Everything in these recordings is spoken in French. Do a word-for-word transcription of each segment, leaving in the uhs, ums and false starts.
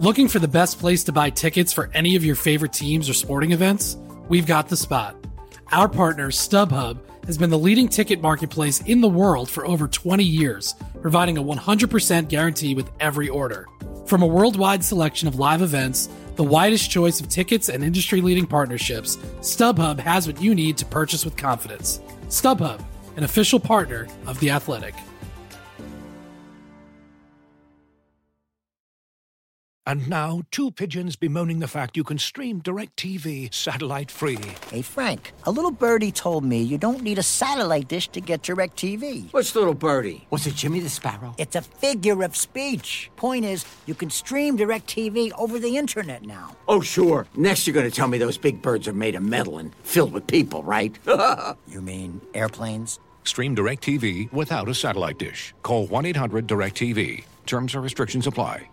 Looking for the best place to buy tickets for any of your favorite teams or sporting events? We've got the spot. Our partner, StubHub, has been the leading ticket marketplace in the world for over twenty years, providing a one hundred percent guarantee with every order. From a worldwide selection of live events, the widest choice of tickets and industry-leading partnerships, StubHub has what you need to purchase with confidence. StubHub, an official partner of The Athletic. And now, two pigeons bemoaning the fact you can stream DirecTV satellite-free. Hey, Frank, a little birdie told me you don't need a satellite dish to get DirecTV. Which little birdie? Was it Jimmy the Sparrow? It's a figure of speech. Point is, you can stream DirecTV over the internet now. Oh, sure. Next you're going to tell me those big birds are made of metal and filled with people, right? You mean airplanes? Stream DirecTV without a satellite dish. Call one eight hundred direct T V. Terms and restrictions apply.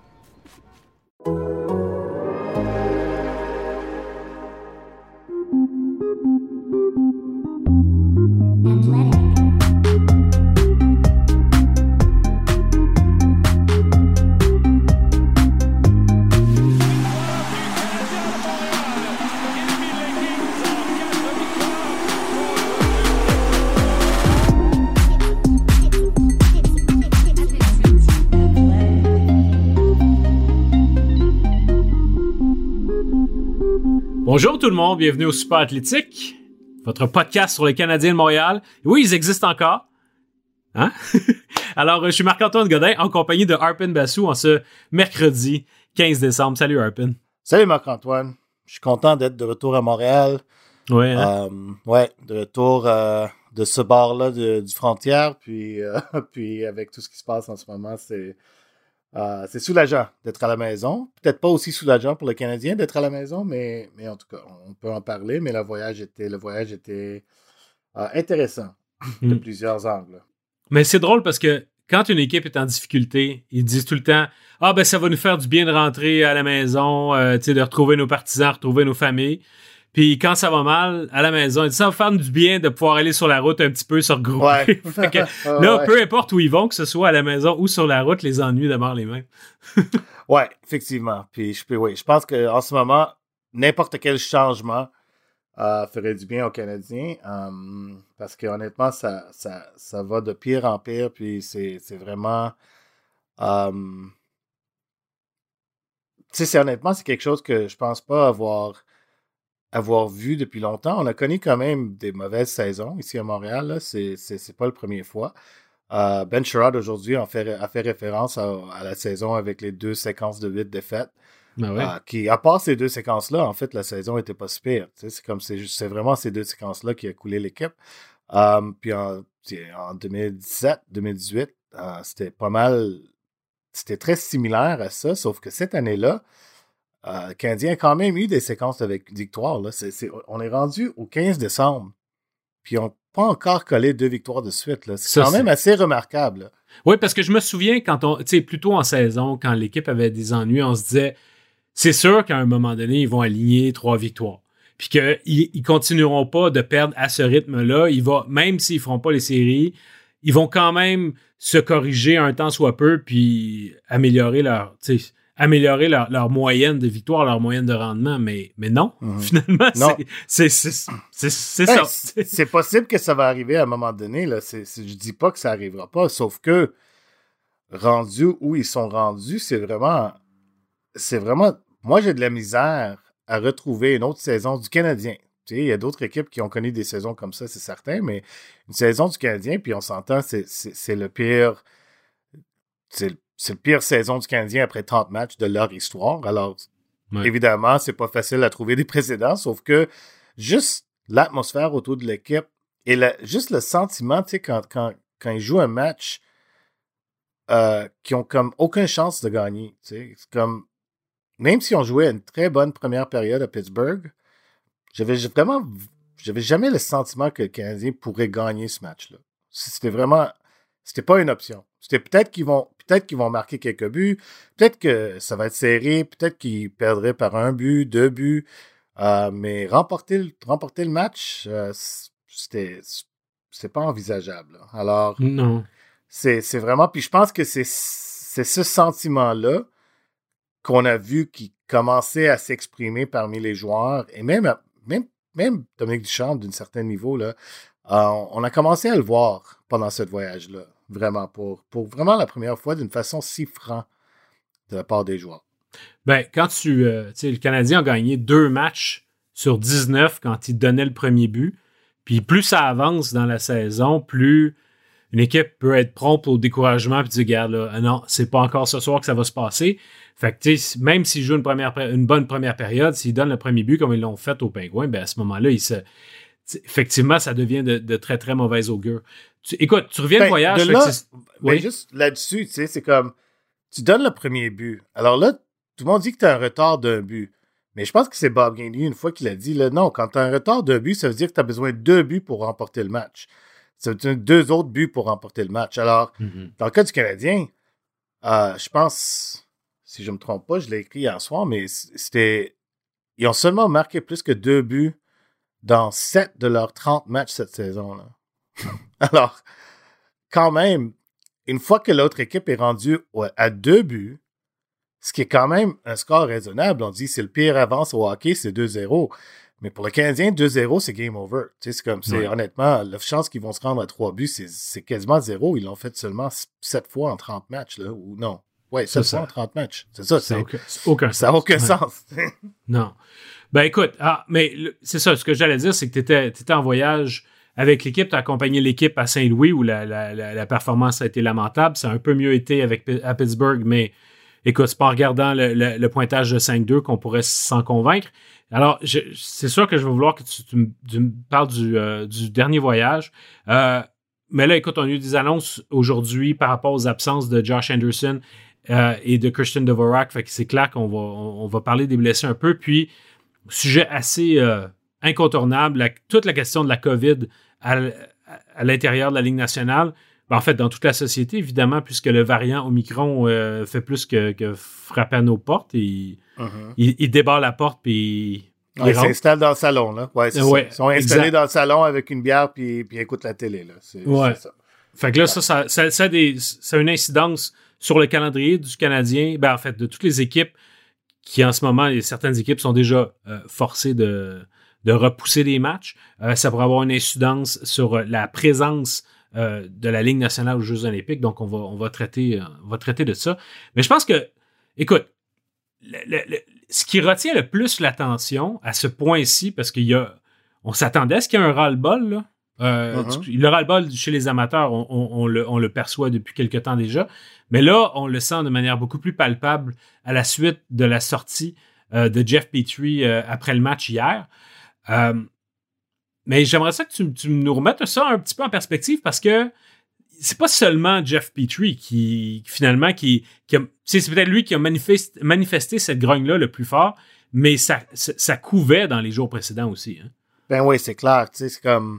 Bonjour tout le monde, bienvenue au Super Athlétique, votre podcast sur les Canadiens de Montréal. Et oui, ils existent encore. Hein? Alors, je suis Marc-Antoine Godin en compagnie de Arpin Bassou en ce mercredi quinze décembre. Salut Arpin. Salut Marc-Antoine. Je suis content d'être de retour à Montréal. Ouais, hein? euh, ouais, de retour euh, de ce bord-là de, du frontière. Puis, euh, puis avec tout ce qui se passe en ce moment, c'est... Euh, c'est soulageant d'être à la maison. Peut-être pas aussi soulageant pour le Canadien d'être à la maison, mais, mais en tout cas, on peut en parler. Mais le voyage était, le voyage était euh, intéressant de mm. plusieurs angles. Mais c'est drôle parce que quand une équipe est en difficulté, ils disent tout le temps « Ah, ben ça va nous faire du bien de rentrer à la maison, euh, tu sais, de retrouver nos partisans, retrouver nos familles. » Puis quand ça va mal, à la maison, ils disent « Ça va faire du bien de pouvoir aller sur la route un petit peu, se regrouper. Ouais. » Fait que là, ouais. Peu importe où ils vont, que ce soit à la maison ou sur la route, les ennuis demeurent les mêmes. Ouais, effectivement. Puis je, oui, je pense qu'en ce moment, n'importe quel changement euh, ferait du bien aux Canadiens. Um, parce que honnêtement, ça, ça, ça va de pire en pire. Puis c'est, c'est vraiment... Um, tu sais, c'est honnêtement, c'est quelque chose que je pense pas avoir... avoir vu depuis longtemps. On a connu quand même des mauvaises saisons ici à Montréal. Là. C'est, c'est, c'est pas la première fois. Euh, Ben Sherrod, aujourd'hui, a fait, a fait référence à, à la saison avec les deux séquences de huit défaites. Ben ouais. euh, qui, à part ces deux séquences-là, en fait, la saison était pas si pire. C'est comme c'est, juste, c'est vraiment ces deux séquences-là qui a coulé l'équipe. Euh, puis en, en deux mille dix-sept deux mille dix-huit, euh, c'était pas mal... C'était très similaire à ça, sauf que cette année-là, Euh, le Canadien a quand même eu des séquences avec victoire. Là. C'est, c'est, on est rendu au quinze décembre, puis on n'a pas encore collé deux victoires de suite. Là. C'est ça, quand c'est... même assez remarquable. Là. Oui, parce que je me souviens, quand on, tu sais, plus tôt en saison, quand l'équipe avait des ennuis, on se disait, c'est sûr qu'à un moment donné, ils vont aligner trois victoires. Puis qu'ils ils continueront pas de perdre à ce rythme-là. Ils vont, même s'ils ne feront pas les séries, ils vont quand même se corriger un temps soit peu, puis améliorer leur... améliorer leur, leur moyenne de victoire, leur moyenne de rendement, mais, mais non, mm-hmm. finalement, non. C'est, c'est, c'est, c'est, c'est ben, ça. C'est, c'est possible que ça va arriver à un moment donné, là. C'est, c'est, je dis pas que ça arrivera pas, sauf que rendu où ils sont rendus, c'est vraiment, c'est vraiment, moi j'ai de la misère à retrouver une autre saison du Canadien. Tu sais, il y a d'autres équipes qui ont connu des saisons comme ça, c'est certain, mais une saison du Canadien, puis on s'entend, c'est, c'est, c'est le pire, c'est le C'est la pire saison du Canadien après trente matchs de leur histoire. Alors, ouais. Évidemment, c'est pas facile à trouver des précédents, sauf que juste l'atmosphère autour de l'équipe et la, juste le sentiment, tu sais, quand, quand, quand ils jouent un match euh, qui ont comme aucune chance de gagner, tu sais, c'est comme, même si on jouait une très bonne première période à Pittsburgh, j'avais vraiment, j'avais jamais le sentiment que le Canadien pourrait gagner ce match-là. C'était vraiment, c'était pas une option. C'était peut-être qu'ils vont, peut-être qu'ils vont marquer quelques buts, peut-être que ça va être serré, peut-être qu'ils perdraient par un but, deux buts, euh, mais remporter le, remporter le match, euh, c'était, c'était pas envisageable. Alors, non. C'est, c'est vraiment, puis je pense que c'est, c'est ce sentiment-là qu'on a vu qui commençait à s'exprimer parmi les joueurs, et même, même, même Dominique Ducharme, d'un certain niveau, là, euh, on a commencé à le voir pendant ce voyage-là, vraiment, pour, pour vraiment la première fois, d'une façon si franche de la part des joueurs. Ben, quand tu... Euh, tu sais, le Canadien a gagné deux matchs sur dix-neuf quand il donnait le premier but, puis plus ça avance dans la saison, plus une équipe peut être prompte au découragement puis dire, regarde, là, non, c'est pas encore ce soir que ça va se passer. Fait que, tu sais, même s'ils jouent une, première, une bonne première période, s'ils donnent le premier but comme ils l'ont fait aux Pingouins, ben à ce moment-là, ils se, effectivement, ça devient de, de très, très mauvais augure. Tu, écoute, tu reviens ben, de voyage. De là, que ben, oui? Juste là-dessus, tu sais, c'est comme, tu donnes le premier but. Alors là, tout le monde dit que tu as un retard d'un but. Mais je pense que c'est Bob Gainey, une fois qu'il a dit, là, non, quand tu as un retard d'un but, ça veut dire que tu as besoin de deux buts pour remporter le match. Ça veut dire deux autres buts pour remporter le match. Alors, mm-hmm. dans le cas du Canadien, euh, je pense, si je ne me trompe pas, je l'ai écrit hier soir, mais c'était... Ils ont seulement marqué plus que deux buts dans sept de leurs trente matchs cette saison-là. Alors, quand même, une fois que l'autre équipe est rendue à deux buts, ce qui est quand même un score raisonnable, on dit c'est le pire avance au hockey, c'est deux zéro. Mais pour le Canadien, deux zéro, c'est game over. Tu sais, c'est comme, c'est, ouais. Honnêtement, la chance qu'ils vont se rendre à trois buts, c'est, c'est quasiment zéro. Ils l'ont fait seulement sept fois en trente matchs, là, ou non. Ouais, sept fois en trente matchs. C'est ça, c'est. Aucun, aucun ça n'a aucun ouais. sens. Non. Ben écoute, ah, mais le, c'est ça, ce que j'allais dire, c'est que tu étais en voyage avec l'équipe, tu as accompagné l'équipe à Saint-Louis où la, la, la, la performance a été lamentable. Ça a un peu mieux été avec, à Pittsburgh, mais écoute, c'est pas en regardant le, le, le pointage de cinq deux qu'on pourrait s'en convaincre. Alors, je, c'est sûr que je vais vouloir que tu, tu, me, tu me parles du, euh, du dernier voyage. Euh, mais là, écoute, on a eu des annonces aujourd'hui par rapport aux absences de Josh Anderson euh, et de Christian Dvorak. Fait que c'est clair qu'on va, on, on va parler des blessés un peu. Puis, sujet assez euh, incontournable, la, toute la question de la COVID à, à l'intérieur de la Ligue nationale. Ben, en fait, dans toute la société, évidemment, puisque le variant Omicron euh, fait plus que, que frapper à nos portes. Et, mm-hmm. il, il débarre la porte, puis il, ouais, il s'installe dans le salon. Là. Ouais, c'est ouais, Ils sont installés exact. dans le salon avec une bière, puis, puis écoutent la télé. Là. C'est, ouais. c'est ça. Fait que là, ça, ça, ça, ça, a des, ça a une incidence sur le calendrier du Canadien, ben, en fait, de toutes les équipes qui, en ce moment, et certaines équipes sont déjà euh, forcées de, de repousser des matchs. Euh, ça pourrait avoir une incidence sur la présence Euh, de la Ligue nationale aux Jeux olympiques. Donc, on va, on va, traiter, euh, on va traiter de ça. Mais je pense que, écoute, le, le, le, ce qui retient le plus l'attention à ce point-ci, parce qu'il y a, on s'attendait à ce qu'il y ait un ras-le-bol, là. Euh, uh-huh. du, le ras-le-bol chez les amateurs, on, on, on, le, on le perçoit depuis quelque temps déjà. Mais là, on le sent de manière beaucoup plus palpable à la suite de la sortie euh, de Jeff Petrie euh, après le match hier. Euh, Mais j'aimerais ça que tu, tu nous remettes ça un petit peu en perspective parce que c'est pas seulement Jeff Petrie qui, finalement, qui, qui a, c'est peut-être lui qui a manifesté, manifesté cette grogne-là le plus fort, mais ça, ça, ça couvait dans les jours précédents aussi. Hein. Ben oui, c'est clair. Tu sais, c'est comme.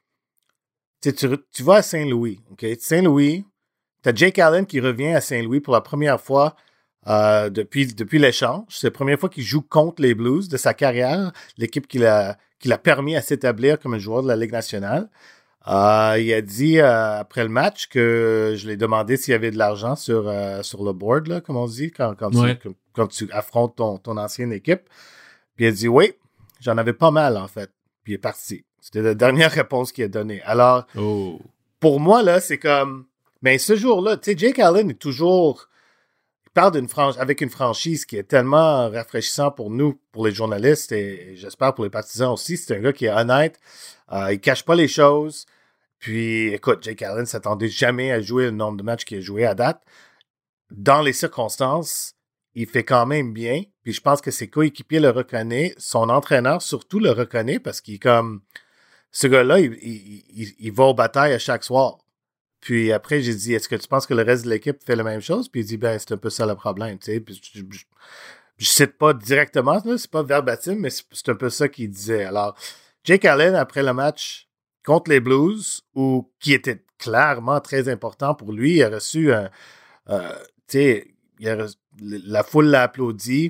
Tu, tu, tu vas à Saint-Louis, OK? Saint-Louis, tu as Jake Allen qui revient à Saint-Louis pour la première fois euh, depuis, depuis l'échange. C'est la première fois qu'il joue contre les Blues de sa carrière, l'équipe qu'il a. qui l'a permis à s'établir comme un joueur de la Ligue nationale. Euh, il a dit euh, après le match que je l'ai demandé s'il y avait de l'argent sur, euh, sur le board, là, comme on dit, quand, quand, ouais. tu, quand tu affrontes ton, ton ancienne équipe. Puis il a dit oui, j'en avais pas mal en fait. Puis il est parti. C'était la dernière réponse qu'il a donnée. Alors, oh. pour moi, là, c'est comme... Mais ce jour-là, tu sais, Jake Allen est toujours... parle d'une franchise avec une franchise qui est tellement rafraîchissant pour nous, pour les journalistes et j'espère pour les partisans aussi. C'est un gars qui est honnête, euh, il cache pas les choses. Puis, écoute, Jake Allen ne s'attendait jamais à jouer le nombre de matchs qu'il a joué à date. Dans les circonstances, il fait quand même bien. Puis, je pense que ses coéquipiers le reconnaissent, son entraîneur surtout le reconnaît parce qu'il est comme ce gars-là, il, il, il, il va aux batailles à chaque soir. Puis après, j'ai dit, est-ce que tu penses que le reste de l'équipe fait la même chose? Puis il dit, ben, c'est un peu ça le problème, tu sais. Puis je, je, je cite pas directement, là, c'est pas verbatim, mais c'est, c'est un peu ça qu'il disait. Alors, Jake Allen, après le match contre les Blues, où, qui était clairement très important pour lui, il a reçu un, euh, tu sais, il a reçu, la foule l'a applaudi.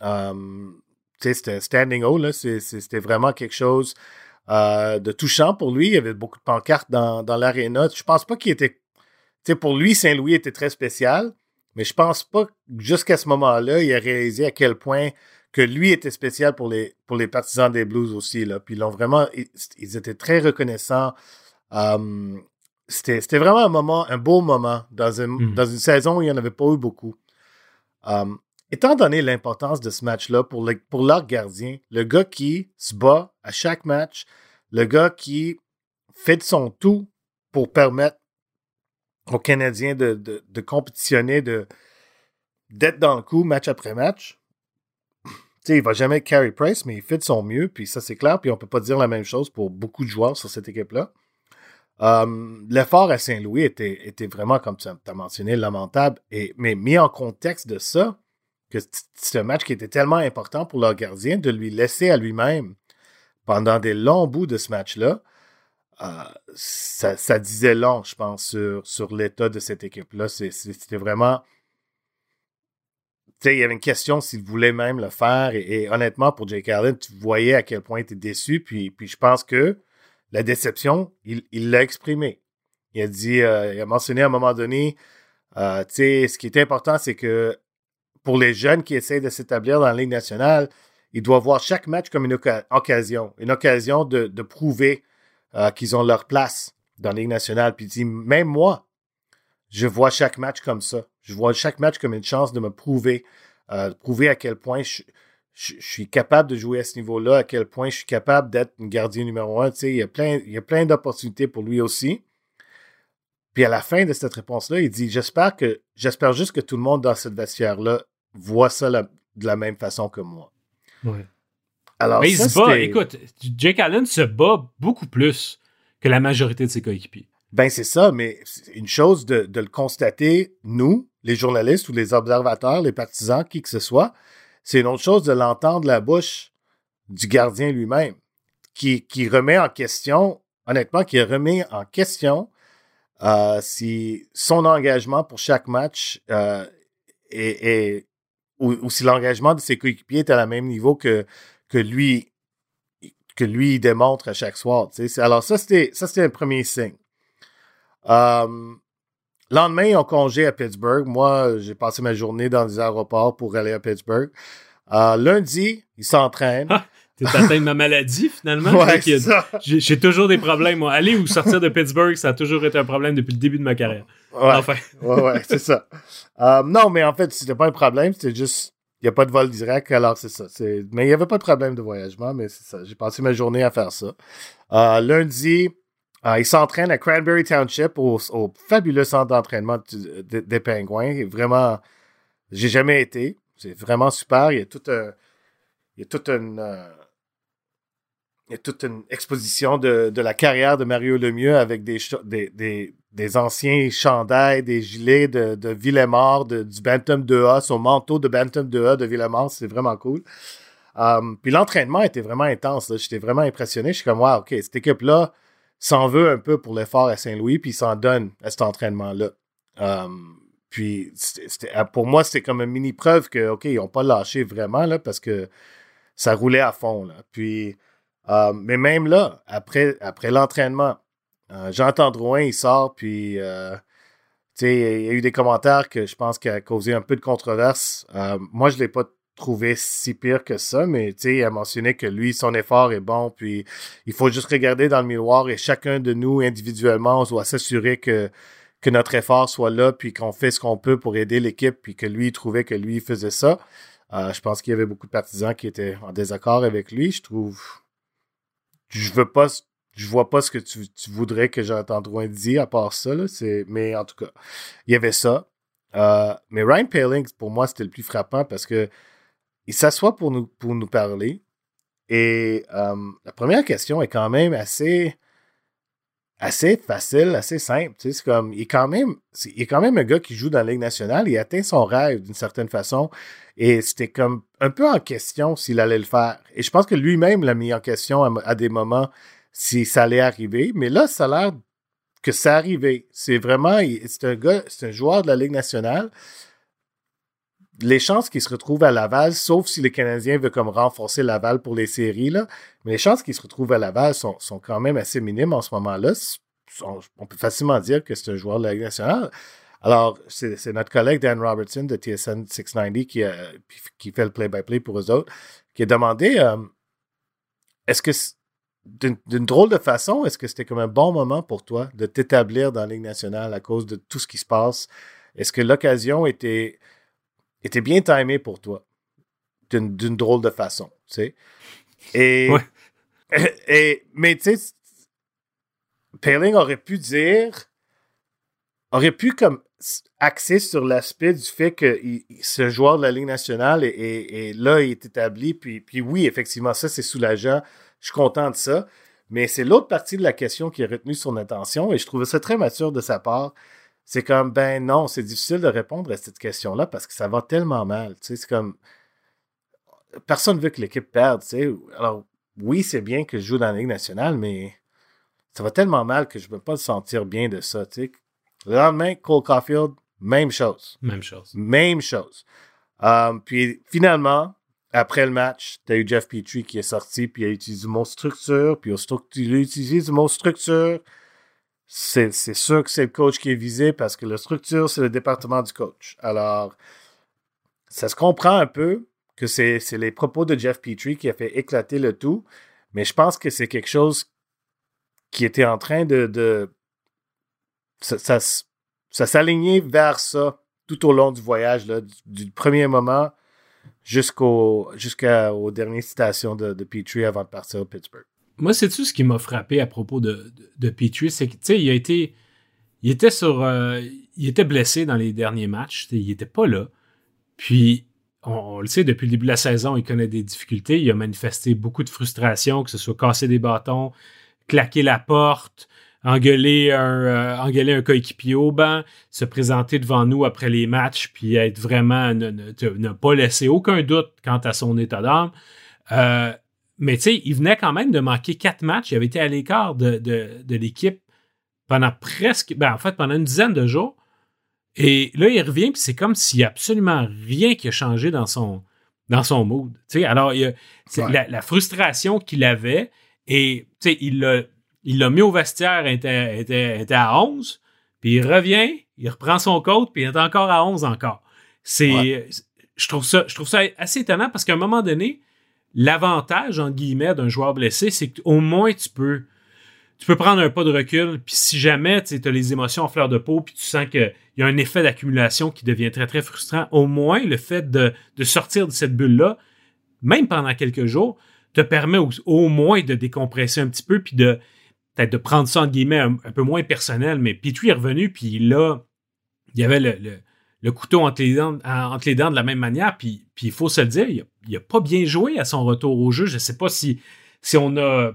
Um, tu sais, c'était un standing O, là, c'est, c'est, c'était vraiment quelque chose Euh, de touchant pour lui. Il y avait beaucoup de pancartes dans, dans l'aréna. Je pense pas qu'il était... Tu sais, pour lui, Saint-Louis était très spécial, Mais je pense pas que jusqu'à ce moment-là, il a réalisé à quel point que lui était spécial pour les, pour les partisans des Blues aussi, là. Puis ils l'ont vraiment, ils, ils étaient très reconnaissants. Um, c'était, c'était vraiment un moment, un beau moment dans, un, mm. dans une saison où il n'y en avait pas eu beaucoup. Um, étant donné l'importance de ce match-là pour, le, pour leur gardien, le gars qui se bat à chaque match, le gars qui fait de son tout pour permettre aux Canadiens de, de, de compétitionner, de, d'être dans le coup match après match. Tu sais, il va jamais être Carey Price, mais il fait de son mieux, puis ça, c'est clair. Puis on peut pas dire la même chose pour beaucoup de joueurs sur cette équipe-là. Um, l'effort à Saint-Louis était, était vraiment, comme tu as mentionné, lamentable. Et, mais mis en contexte de ça, que c'est un match qui était tellement important pour leur gardien, de lui laisser à lui-même pendant des longs bouts de ce match-là, euh, ça, ça disait long, je pense, sur, sur l'état de cette équipe-là. C'est, c'était vraiment... Tu sais, il y avait une question s'il voulait même le faire. Et, et honnêtement, pour Jake Allen, tu voyais à quel point il était déçu. Puis, puis je pense que la déception, il, il l'a exprimé. Il a dit, euh, il a mentionné à un moment donné, euh, tu sais, ce qui est important, c'est que pour les jeunes qui essayent de s'établir dans la Ligue nationale, ils doivent voir chaque match comme une oca- occasion. Une occasion de, de prouver euh, qu'ils ont leur place dans la Ligue nationale. Puis il dit, même moi, je vois chaque match comme ça. Je vois chaque match comme une chance de me prouver, euh, de prouver à quel point je, je, je suis capable de jouer à ce niveau-là, à quel point je suis capable d'être une gardien numéro un. Tu sais, il y a plein, il y a plein d'opportunités pour lui aussi. Puis à la fin de cette réponse-là, il dit, j'espère que, j'espère juste que tout le monde dans cette vestiaire-là voit ça la, de la même façon que moi. Ouais. Alors, mais ça, il se bat, c'était... écoute, Jake Allen se bat beaucoup plus que la majorité de ses coéquipiers. Ben, c'est ça, mais c'est une chose de, de le constater, nous, les journalistes ou les observateurs, les partisans, qui que ce soit. C'est une autre chose de l'entendre de la bouche du gardien lui-même, qui, qui remet en question, honnêtement, qui remet en question euh, si son engagement pour chaque match euh, est, est ou, ou si l'engagement de ses coéquipiers est à la même niveau que, que lui que lui il démontre à chaque soir. Tu sais. Alors ça, c'était ça, c'était un premier signe. Um, lendemain, ils ont congé à Pittsburgh. Moi, j'ai passé ma journée dans les aéroports pour aller à Pittsburgh. Uh, lundi, ils s'entraînent. Ah, t'es atteint de ma maladie, finalement. Ouais, c'est ça. J'ai, j'ai toujours des problèmes, moi. Aller ou sortir de Pittsburgh, ça a toujours été un problème depuis le début de ma carrière. Ouais, enfin. ouais, ouais, c'est ça. Um, non, mais en fait, c'était pas un problème. C'était juste, il n'y a pas de vol direct, alors c'est ça. C'est... Mais il n'y avait pas de problème de voyagement, mais c'est ça. J'ai passé ma journée à faire ça. Uh, lundi, Uh, il s'entraîne à Cranberry Township au, au fabuleux centre d'entraînement du, de, des Pingouins. Vraiment, j'ai jamais été. C'est vraiment super. Il y a toute, un, il y a toute une, euh, il y a toute une exposition de, de la carrière de Mario Lemieux avec des, des, des, des anciens chandails, des gilets de, de Villemort, de, du Bantam deux A, son manteau de Bantam deux A de Villemort. C'est vraiment cool. Um, puis l'entraînement était vraiment intense. Là. J'étais vraiment impressionné. Je suis comme, wow, OK, cette équipe-là s'en veut un peu pour l'effort à Saint-Louis, puis il s'en donne à cet entraînement-là. Um, puis, c'était, c'était, pour moi, c'était comme une mini-preuve que, OK, ils n'ont pas lâché vraiment, là, parce que ça roulait à fond, là. Puis, um, mais même là, après, après l'entraînement, euh, Jean-Antoine Drouin, il sort, puis, euh, tu sais, il y a eu des commentaires que je pense qu'il a causé un peu de controverse. Euh, moi, je ne l'ai pas trouvé si pire que ça, mais tu sais, il a mentionné que lui, son effort est bon, puis il faut juste regarder dans le miroir et chacun de nous, individuellement, on doit s'assurer que, que notre effort soit là, puis qu'on fait ce qu'on peut pour aider l'équipe, puis que lui, il trouvait que lui, il faisait ça. Euh, je pense qu'il y avait beaucoup de partisans qui étaient en désaccord avec lui. Je trouve... Je veux pas... Je vois pas ce que tu, tu voudrais que Jean-Antoine Drouin dise à part ça, là. C'est... Mais en tout cas, il y avait ça. Euh, mais Ryan Poehling, pour moi, c'était le plus frappant parce que il s'assoit pour nous, pour nous parler et euh, la première question est quand même assez, assez facile, assez simple. Tu sais, c'est comme, il est, quand même, c'est, il est quand même un gars qui joue dans la Ligue nationale, il atteint son rêve d'une certaine façon et c'était comme un peu en question s'il allait le faire. Et je pense que lui-même l'a mis en question à, à des moments si ça allait arriver, mais là, ça a l'air que ça arrivait. C'est vraiment, c'est un gars, c'est un joueur de la Ligue nationale. Les chances qu'il se retrouve à Laval, sauf si les Canadiens veulent comme renforcer Laval pour les séries, là, mais les chances qu'il se retrouve à Laval sont, sont quand même assez minimes en ce moment-là. On, on peut facilement dire que c'est un joueur de la Ligue nationale. Alors, c'est, c'est notre collègue Dan Robertson de T S N six cent quatre-vingt-dix qui, a, qui fait le play-by-play pour eux autres, qui a demandé euh, est-ce que, d'une, d'une drôle de façon, est-ce que c'était comme un bon moment pour toi de t'établir dans la Ligue nationale à cause de tout ce qui se passe? Est-ce que l'occasion était, était bien timée pour toi d'une, d'une drôle de façon, tu sais? Et, ouais. et, et, mais tu sais, Poehling aurait pu dire, aurait pu comme axer sur l'aspect du fait que il, ce joueur de la Ligue nationale est, est, est là, il est établi, puis, puis oui, effectivement, ça, c'est soulageant. Je suis content de ça. Mais c'est l'autre partie de la question qui a retenu son attention, et je trouvais ça très mature de sa part. C'est comme, ben non, c'est difficile de répondre à cette question-là parce que ça va tellement mal. Tu sais, c'est comme, personne ne veut que l'équipe perde, tu sais. Alors, oui, c'est bien que je joue dans la Ligue nationale, mais ça va tellement mal que je ne peux pas me sentir bien de ça, tu sais. Le lendemain, Cole Caulfield, même chose. Même chose. Même chose. Um, puis finalement, après le match, tu as eu Jeff Petrie qui est sorti, puis il a utilisé le mot structure, puis il a utilisé le mot structure. C'est, c'est sûr que c'est le coach qui est visé parce que la structure, c'est le département du coach. Alors, ça se comprend un peu que c'est, c'est les propos de Jeff Petrie qui a fait éclater le tout, mais je pense que c'est quelque chose qui était en train de... de Ça, ça, ça s'alignait vers ça tout au long du voyage, là, du, du premier moment jusqu'au, jusqu'aux dernières citations de, de Petrie avant de partir au Pittsburgh. Moi, sais-tu ce qui m'a frappé à propos de, de, de Petrie? C'est que, tu sais, il a été... Il était sur... Euh, il était blessé dans les derniers matchs. Il n'était pas là. Puis, on, on le sait, depuis le début de la saison, il connaît des difficultés. Il a manifesté beaucoup de frustration, que ce soit casser des bâtons, claquer la porte, engueuler un, euh, engueuler un coéquipier au banc, se présenter devant nous après les matchs, puis être vraiment, ne, ne, ne pas laisser aucun doute quant à son état d'âme. Euh, mais tu sais, il venait quand même de manquer quatre matchs. Il avait été à l'écart de, de, de l'équipe pendant presque, ben en fait, pendant une dizaine de jours. Et là, il revient, puis c'est comme s'il n'y a absolument rien qui a changé dans son, dans son mood. Tu sais, alors, il a, ouais. la, la frustration qu'il avait, et tu sais, il l'a Il l'a mis au vestiaire, il était, était, était à onze, puis il revient, il reprend son coach, puis il est encore à onze encore. C'est, ouais. je, trouve ça, je trouve ça assez étonnant parce qu'à un moment donné, l'avantage, entre guillemets, d'un joueur blessé, c'est qu'au moins tu peux, tu peux prendre un pas de recul, puis si jamais tu as les émotions en fleur de peau, puis tu sens qu'il y a un effet d'accumulation qui devient très, très frustrant, au moins le fait de, de sortir de cette bulle-là, même pendant quelques jours, te permet au, au moins de décompresser un petit peu, puis de peut-être de prendre ça, entre guillemets, un, un peu moins personnel, mais Petrie est revenu, puis là, il y avait le, le, le couteau entre les, dents, entre les dents de la même manière, puis il faut se le dire, il n'a pas bien joué à son retour au jeu. Je ne sais pas si, si on a...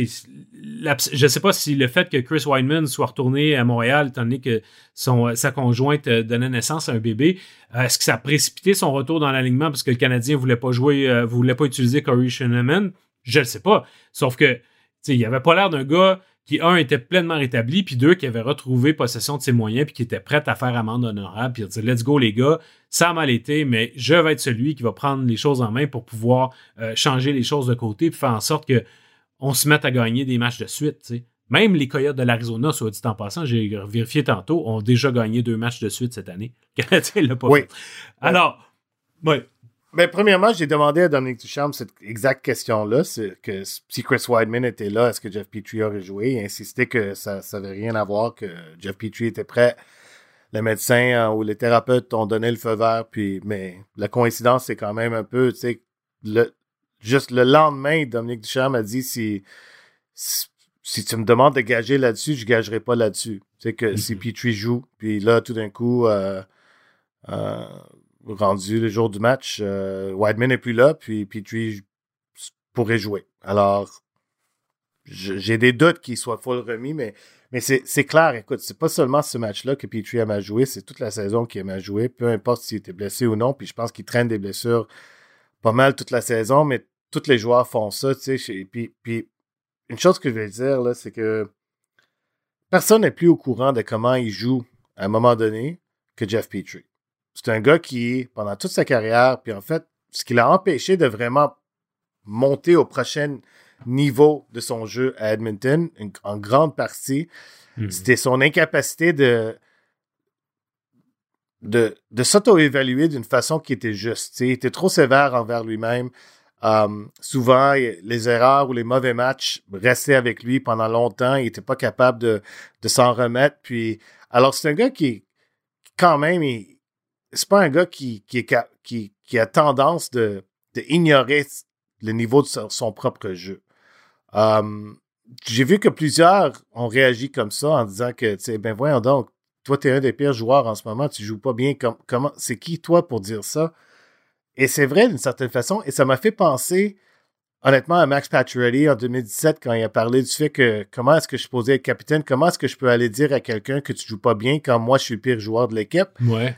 La, je ne sais pas si le fait que Chris Weidman soit retourné à Montréal, étant donné que son, sa conjointe donnait naissance à un bébé, est-ce que ça a précipité son retour dans l'alignement parce que le Canadien ne voulait pas jouer, euh, voulait pas utiliser Corey Shinneman? Je ne le sais pas. Sauf que il avait pas l'air d'un gars qui, un, était pleinement rétabli, puis deux, qui avait retrouvé possession de ses moyens, puis qui était prêt à faire amende honorable, puis dire « Let's go, les gars, ça a mal été, mais je vais être celui qui va prendre les choses en main pour pouvoir euh, changer les choses de côté, puis faire en sorte qu'on se mette à gagner des matchs de suite. » T'sais. Même les Coyotes de l'Arizona, soit dit en passant, j'ai vérifié tantôt, ont déjà gagné deux matchs de suite cette année. Le Canadien l'a pas oui. fait. Alors, oui. Ben, premièrement, j'ai demandé à Dominique Ducharme cette exacte question-là, c'est que si Chris Weidman était là, est-ce que Jeff Petrie aurait joué? Il insistait que ça n'avait rien à voir, que Jeff Petrie était prêt. Le médecin euh, ou les thérapeutes ont donné le feu vert, puis, mais la coïncidence, c'est quand même un peu, tu sais, le, juste le lendemain, Dominique Ducharme a dit si, si, si tu me demandes de gager là-dessus, je ne gagerai pas là-dessus. Tu sais, que mm-hmm. si Petrie joue, puis là, tout d'un coup, euh, euh, rendu le jour du match, euh, Weidman n'est plus là, puis Petrie pourrait jouer. Alors, je, j'ai des doutes qu'il soit full remis, mais, mais c'est, c'est clair, écoute, c'est pas seulement ce match-là que Petrie a mal joué, c'est toute la saison qu'il a mal joué, peu importe s'il était blessé ou non, puis je pense qu'il traîne des blessures pas mal toute la saison, mais tous les joueurs font ça, tu sais, puis, puis une chose que je vais dire, là, c'est que personne n'est plus au courant de comment il joue à un moment donné que Jeff Petrie. C'est un gars qui, pendant toute sa carrière, puis en fait, ce qui l'a empêché de vraiment monter au prochain niveau de son jeu à Edmonton, en grande partie, mmh. c'était son incapacité de, de, de s'auto-évaluer d'une façon qui était juste. T'sais. Il était trop sévère envers lui-même. Um, souvent, les erreurs ou les mauvais matchs restaient avec lui pendant longtemps. Il n'était pas capable de, de s'en remettre. Puis, alors, c'est un gars qui, quand même, il, c'est pas un gars qui, qui, est, qui, qui a tendance de, de ignorer le niveau de son, son propre jeu. Um, j'ai vu que plusieurs ont réagi comme ça en disant que, tu sais, ben voyons donc, toi, tu es un des pires joueurs en ce moment, tu joues pas bien. Com- comment, c'est qui, toi, pour dire ça? Et c'est vrai d'une certaine façon, et ça m'a fait penser, honnêtement, à Max Pacioretty en deux mille dix-sept, quand il a parlé du fait que comment est-ce que je suis posé être capitaine, comment est-ce que je peux aller dire à quelqu'un que tu joues pas bien quand moi, je suis le pire joueur de l'équipe? Ouais.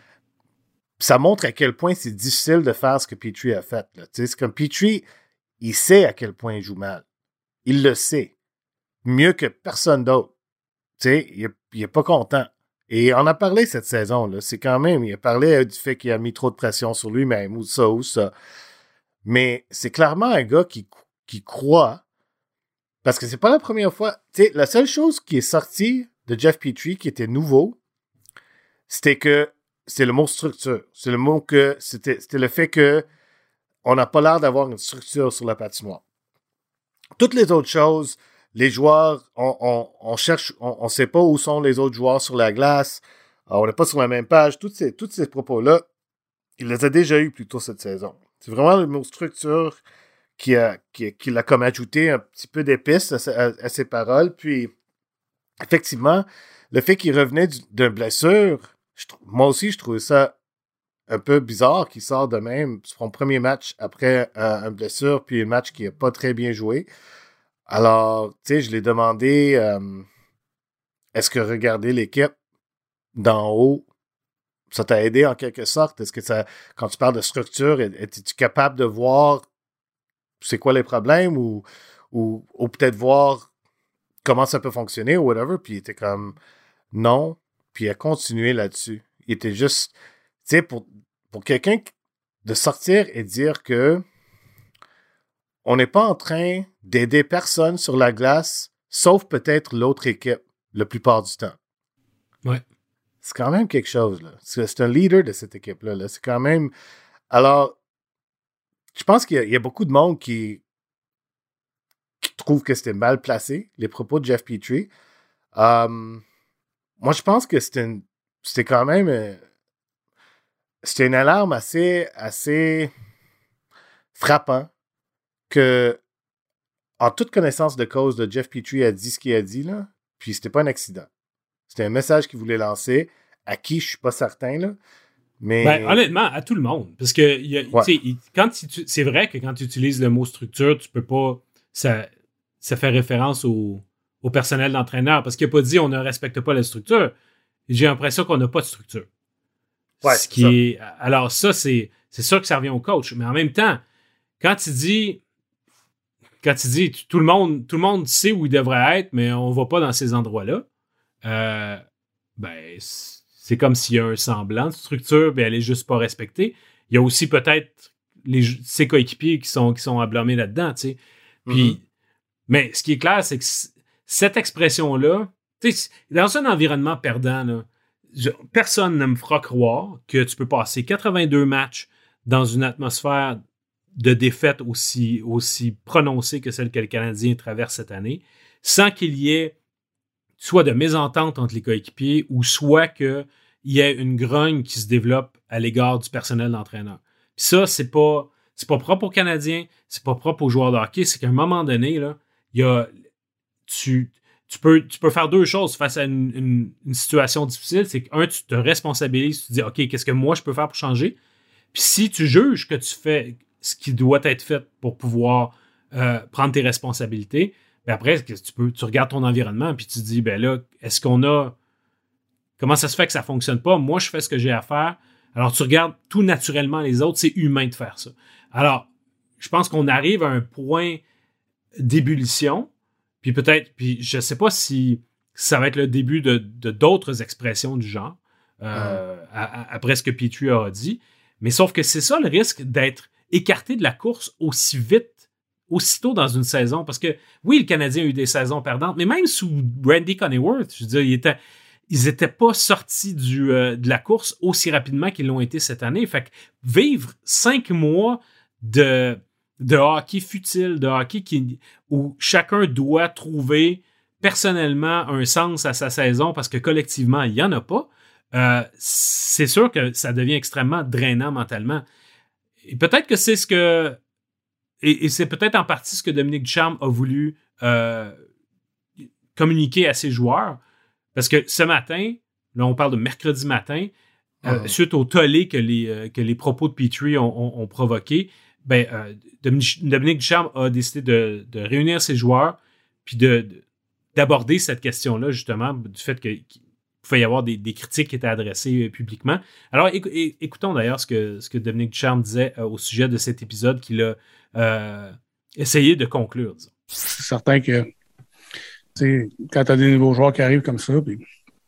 Ça montre à quel point c'est difficile de faire ce que Petrie a fait. Là. C'est comme Petrie, il sait à quel point il joue mal. Il le sait. Mieux que personne d'autre. T'sais, il n'est pas content. Et on a parlé cette saison, là. C'est quand même, il a parlé du fait qu'il a mis trop de pression sur lui-même, ou ça, ou ça. Mais c'est clairement un gars qui, qui croit, parce que c'est pas la première fois. T'sais, la seule chose qui est sortie de Jeff Petrie qui était nouveau, c'était que, c'est le mot structure. C'est le mot que, c'était, c'était le fait que on n'a pas l'air d'avoir une structure sur la patinoire. Toutes les autres choses, les joueurs, on, on, on cherche, on ne sait pas où sont les autres joueurs sur la glace, on n'est pas sur la même page, toutes ces, toutes ces propos-là, il les a déjà eus plus tôt cette saison. C'est vraiment le mot structure qui, a, qui, qui l'a comme ajouté un petit peu d'épices à, à, à ses paroles, puis effectivement, le fait qu'il revenait du, d'une blessure, je, moi aussi je trouvais ça un peu bizarre qu'il sort de même son premier match après euh, une blessure, puis un match qui n'a pas très bien joué. Alors, tu sais, je l'ai demandé, euh, est-ce que regarder l'équipe d'en haut, ça t'a aidé en quelque sorte? Est-ce que ça, quand tu parles de structure, es-tu capable de voir c'est quoi les problèmes ou, ou, ou peut-être voir comment ça peut fonctionner ou whatever? Puis il était comme, non. Puis il a continué là-dessus. Il était juste, tu sais, pour, pour quelqu'un de sortir et dire que on n'est pas en train d'aider personne sur la glace, sauf peut-être l'autre équipe, la plupart du temps. Ouais. C'est quand même quelque chose, là. C'est, c'est un leader de cette équipe-là, là. C'est quand même... Alors, je pense qu'il y a, il y a beaucoup de monde qui, qui trouve que c'était mal placé, les propos de Jeff Petrie. Um, moi, je pense que c'était, une, c'était quand même... Euh, c'était une alarme assez, assez frappant que, en toute connaissance de cause, de Jeff Petrie a dit ce qu'il a dit, là, puis c'était pas un accident. C'était un message qu'il voulait lancer, à qui je suis pas certain, là, mais... Ben, honnêtement, à tout le monde, parce que y a, ouais. il, quand tu, c'est vrai que quand tu utilises le mot structure, tu peux pas... Ça, ça fait référence au, au personnel d'entraîneur, parce qu'il n'a pas dit on ne respecte pas la structure. J'ai l'impression qu'on n'a pas de structure. Ouais, ce qui est, alors ça, c'est, c'est sûr que ça revient au coach, mais en même temps, quand tu dis... Quand tu dis tout le monde, tout le monde sait où il devrait être, mais on va pas dans ces endroits-là, euh, ben c'est comme s'il y a un semblant de structure, ben elle est juste pas respectée. Il y a aussi peut-être les, ses coéquipiers qui sont, qui sont à blâmer là-dedans, tu sais. Puis, mm-hmm. Mais ce qui est clair, c'est que c- cette expression-là, tu sais, dans un environnement perdant, là, je, personne ne me fera croire que tu peux passer quatre-vingt-deux matchs dans une atmosphère de défaite aussi, aussi prononcée que celle que le Canadien traverse cette année, sans qu'il y ait soit de mésentente entre les coéquipiers ou soit qu'il y ait une grogne qui se développe à l'égard du personnel d'entraîneur. Puis ça, c'est pas, c'est pas propre aux Canadiens, c'est pas propre aux joueurs de hockey, c'est qu'à un moment donné, là, il y a, tu, tu, peux, tu peux faire deux choses face à une, une, une situation difficile. C'est qu'un, tu te responsabilises, tu te dis, OK, qu'est-ce que moi je peux faire pour changer? Puis si tu juges que tu fais ce qui doit être fait pour pouvoir euh, prendre tes responsabilités, ben après, tu, peux, tu regardes ton environnement puis tu te dis, ben là, est-ce qu'on a... Comment ça se fait que ça ne fonctionne pas? Moi, je fais ce que j'ai à faire. Alors, tu regardes tout naturellement les autres. C'est humain de faire ça. Alors, je pense qu'on arrive à un point d'ébullition, puis peut-être, puis je ne sais pas si ça va être le début de, de d'autres expressions du genre, euh, mmh. à, à, après ce que Petrie a dit, mais sauf que c'est ça le risque d'être écarté de la course aussi vite, aussitôt dans une saison. Parce que, oui, le Canadien a eu des saisons perdantes, mais même sous Randy Conneyworth, je veux dire, il était, ils n'étaient pas sortis du, euh, de la course aussi rapidement qu'ils l'ont été cette année. Fait que vivre cinq mois de, de hockey futile, de hockey qui, où chacun doit trouver personnellement un sens à sa saison parce que collectivement, il n'y en a pas, euh, c'est sûr que ça devient extrêmement drainant mentalement. Et peut-être que c'est ce que... Et, et c'est peut-être en partie ce que Dominique Ducharme a voulu euh, communiquer à ses joueurs. Parce que ce matin, là on parle de mercredi matin, euh, mmh. suite au tollé que les, euh, que les propos de Petrie ont, ont, ont provoqué, ben, euh, Dominique Ducharme a décidé de, de réunir ses joueurs puis de, de, d'aborder cette question-là, justement, du fait que, qu'il pouvait y avoir des, des critiques qui étaient adressées euh, publiquement. Alors, éc- éc- écoutons d'ailleurs ce que, ce que Dominique Ducharme disait euh, au sujet de cet épisode qu'il a euh, essayé de conclure. Disons. C'est certain que quand tu as des nouveaux joueurs qui arrivent comme ça, puis,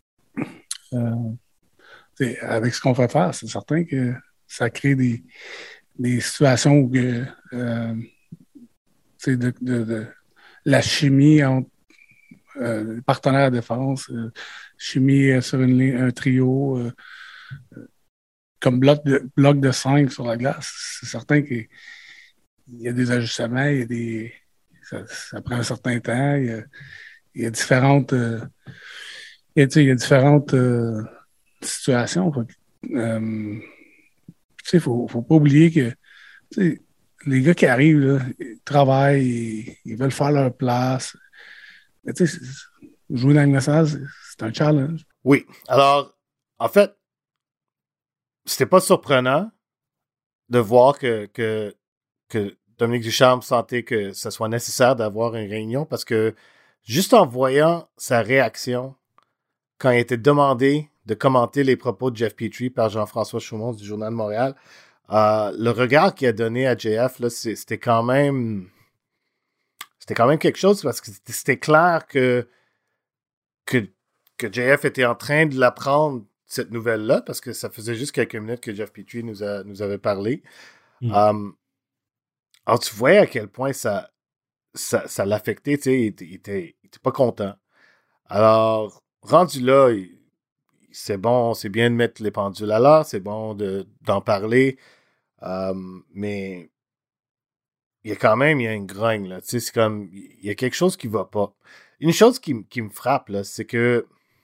euh, avec ce qu'on fait faire, c'est certain que ça crée des, des situations où que, euh, de, de, de, la chimie entre euh, les partenaires de défense, euh, chimie euh, sur une ligne, un trio, euh, euh, comme bloc de, bloc de cinq sur la glace, c'est certain qu'il y a des ajustements, il y a des, ça, ça prend un certain temps, il y a, il y a différentes, euh, il, y a, il y a différentes euh, situations. Il euh, ne faut, faut pas oublier que les gars qui arrivent, là, ils travaillent, ils, ils veulent faire leur place. Mais jouer dans le message, c'est un challenge. Oui. Alors, en fait, c'était pas surprenant de voir que, que, que Dominique Ducharme sentait que ce soit nécessaire d'avoir une réunion parce que juste en voyant sa réaction quand il était demandé de commenter les propos de Jeff Petrie par Jean-François Chaumont du Journal de Montréal, euh, le regard qu'il a donné à J F, là, c'était quand même c'était quand même quelque chose parce que c'était clair que, que, que J F était en train de l'apprendre, cette nouvelle-là, parce que ça faisait juste quelques minutes que Jeff Petrie nous, a, nous avait parlé. Mm. Um, alors, tu voyais à quel point ça Ça, ça l'affectait, tu sais, il était, il, était, il était pas content. Alors, rendu là, il, c'est bon, c'est bien de mettre les pendules à l'heure, c'est bon de, d'en parler, um, mais il y a quand même, il y a une grogne, là, tu sais, c'est comme, il y a quelque chose qui va pas. Une chose qui, qui me frappe, là, c'est que,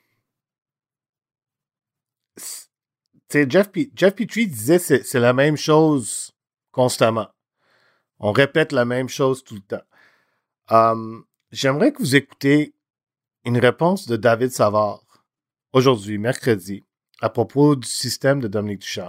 tu sais, Jeff, P- Jeff Petrie disait c'est, c'est la même chose constamment. On répète la même chose tout le temps. Um, j'aimerais que vous écoutiez une réponse de David Savard aujourd'hui, mercredi, à propos du système de Dominique Ducharme.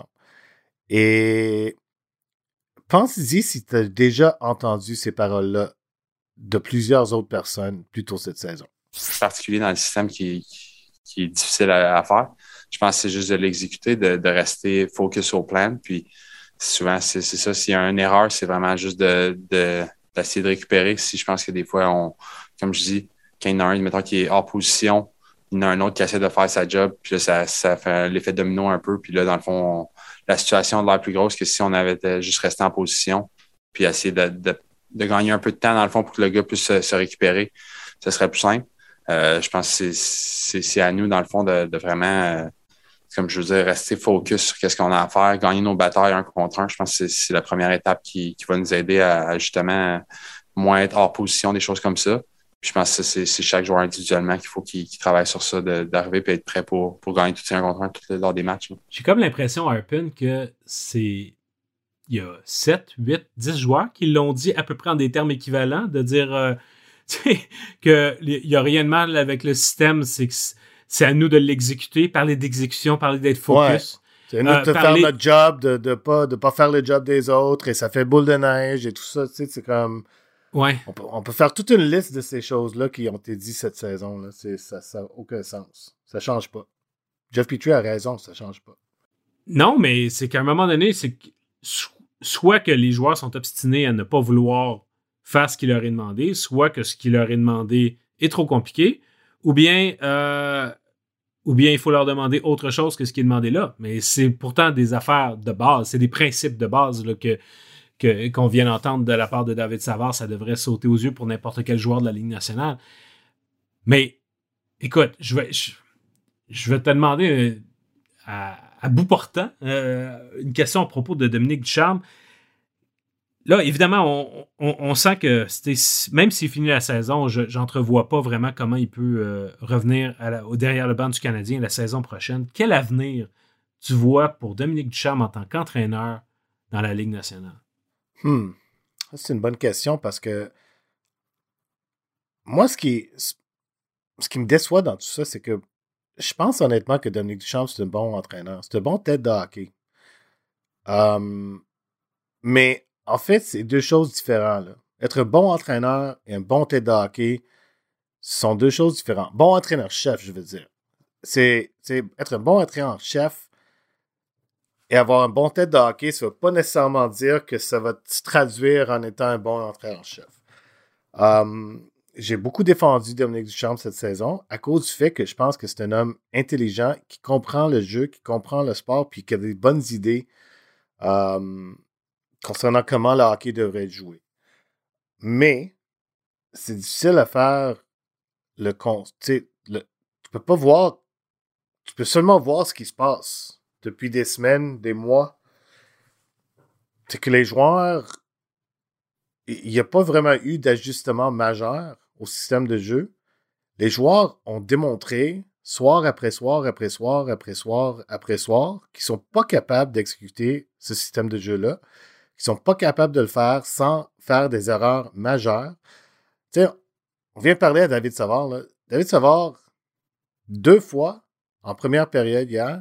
Et pense-y si tu as déjà entendu ces paroles-là de plusieurs autres personnes plus tôt cette saison. C'est particulier dans le système qui, qui est difficile à, à faire. Je pense que c'est juste de l'exécuter, de, de rester focus au plan. Puis souvent, c'est, c'est ça. S'il y a une erreur, c'est vraiment juste de... de d'essayer de récupérer. Si je pense que des fois, on, comme je dis, quand il y en a un, mettons, qui est hors position, il y en a un autre qui essaie de faire sa job, puis là, ça, ça fait l'effet domino un peu, puis là, dans le fond, on, la situation a l'air plus grosse que si on avait juste resté en position, puis essayer de, de, de gagner un peu de temps, dans le fond, pour que le gars puisse se, se récupérer. Ça serait plus simple. Euh, je pense que c'est, c'est, c'est à nous, dans le fond, de, de vraiment, euh, comme je veux dire, rester focus sur qu'est-ce qu'on a à faire, gagner nos batailles un contre un. Je pense que c'est, c'est la première étape qui, qui va nous aider à, à justement moins être hors position, des choses comme ça. Puis je pense que c'est, c'est chaque joueur individuellement qu'il faut qu'il, qu'il travaille sur ça, de, d'arriver et être prêt pour, pour gagner tout un contre un tout lors des matchs. Là. J'ai comme l'impression, Harpin, que c'est... Il y a sept, huit, dix joueurs qui l'ont dit à peu près en des termes équivalents, de dire euh, qu'il n'y a rien de mal avec le système, c'est que c'est à nous de l'exécuter, parler d'exécution, parler d'être focus. Ouais. C'est à nous euh, de parler... faire notre job, de ne de pas, de pas faire le job des autres, et ça fait boule de neige et tout ça. Tu sais, c'est comme... Ouais. On peut, on peut faire toute une liste de ces choses-là qui ont été dites cette saison-là. C'est, ça n'a aucun sens. Ça ne change pas. Jeff Petrie a raison, ça ne change pas. Non, mais c'est qu'à un moment donné, c'est que soit que les joueurs sont obstinés à ne pas vouloir faire ce qu'il leur est demandé, soit que ce qu'il leur est demandé est trop compliqué, ou bien, euh, ou bien il faut leur demander autre chose que ce qui est demandé là. Mais c'est pourtant des affaires de base, c'est des principes de base là, que, que, qu'on vient d'entendre de la part de David Savard. Ça devrait sauter aux yeux pour n'importe quel joueur de la Ligue nationale. Mais, écoute, je vais... Je, je vais te demander euh, à, à bout portant euh, une question à propos de Dominique Ducharme. Là, évidemment, on, on, on sent que c'était, même s'il finit la saison, je n'entrevois pas vraiment comment il peut euh, revenir à la, au derrière le banc du Canadien la saison prochaine. Quel avenir tu vois pour Dominique Ducharme en tant qu'entraîneur dans la Ligue nationale? Hmm. C'est une bonne question parce que moi, ce qui, ce qui me déçoit dans tout ça, c'est que je pense honnêtement que Dominique Ducharme, c'est un bon entraîneur. C'est un bon tête de hockey. Um, mais en fait, c'est deux choses différentes. Là. Être un bon entraîneur et un bon tête de hockey, ce sont deux choses différentes. Bon entraîneur-chef, je veux dire. C'est, c'est être un bon entraîneur-chef et avoir un bon tête de hockey, ça ne veut pas nécessairement dire que ça va se traduire en étant un bon entraîneur-chef. Um, j'ai beaucoup défendu Dominique Ducharme cette saison à cause du fait que je pense que c'est un homme intelligent qui comprend le jeu, qui comprend le sport, puis qui a des bonnes idées um, concernant comment le hockey devrait être joué. Mais c'est difficile à faire le con. Tu ne peux pas voir, tu peux seulement voir ce qui se passe depuis des semaines, des mois. C'est que les joueurs, il n'y a pas vraiment eu d'ajustement majeur au système de jeu. Les joueurs ont démontré, soir après soir, après soir, après soir, après soir, qu'ils ne sont pas capables d'exécuter ce système de jeu-là, qu'ils ne sont pas capables de le faire sans faire des erreurs majeures. Tu sais, on vient de parler à David Savard. Là. David Savard, deux fois, en première période hier,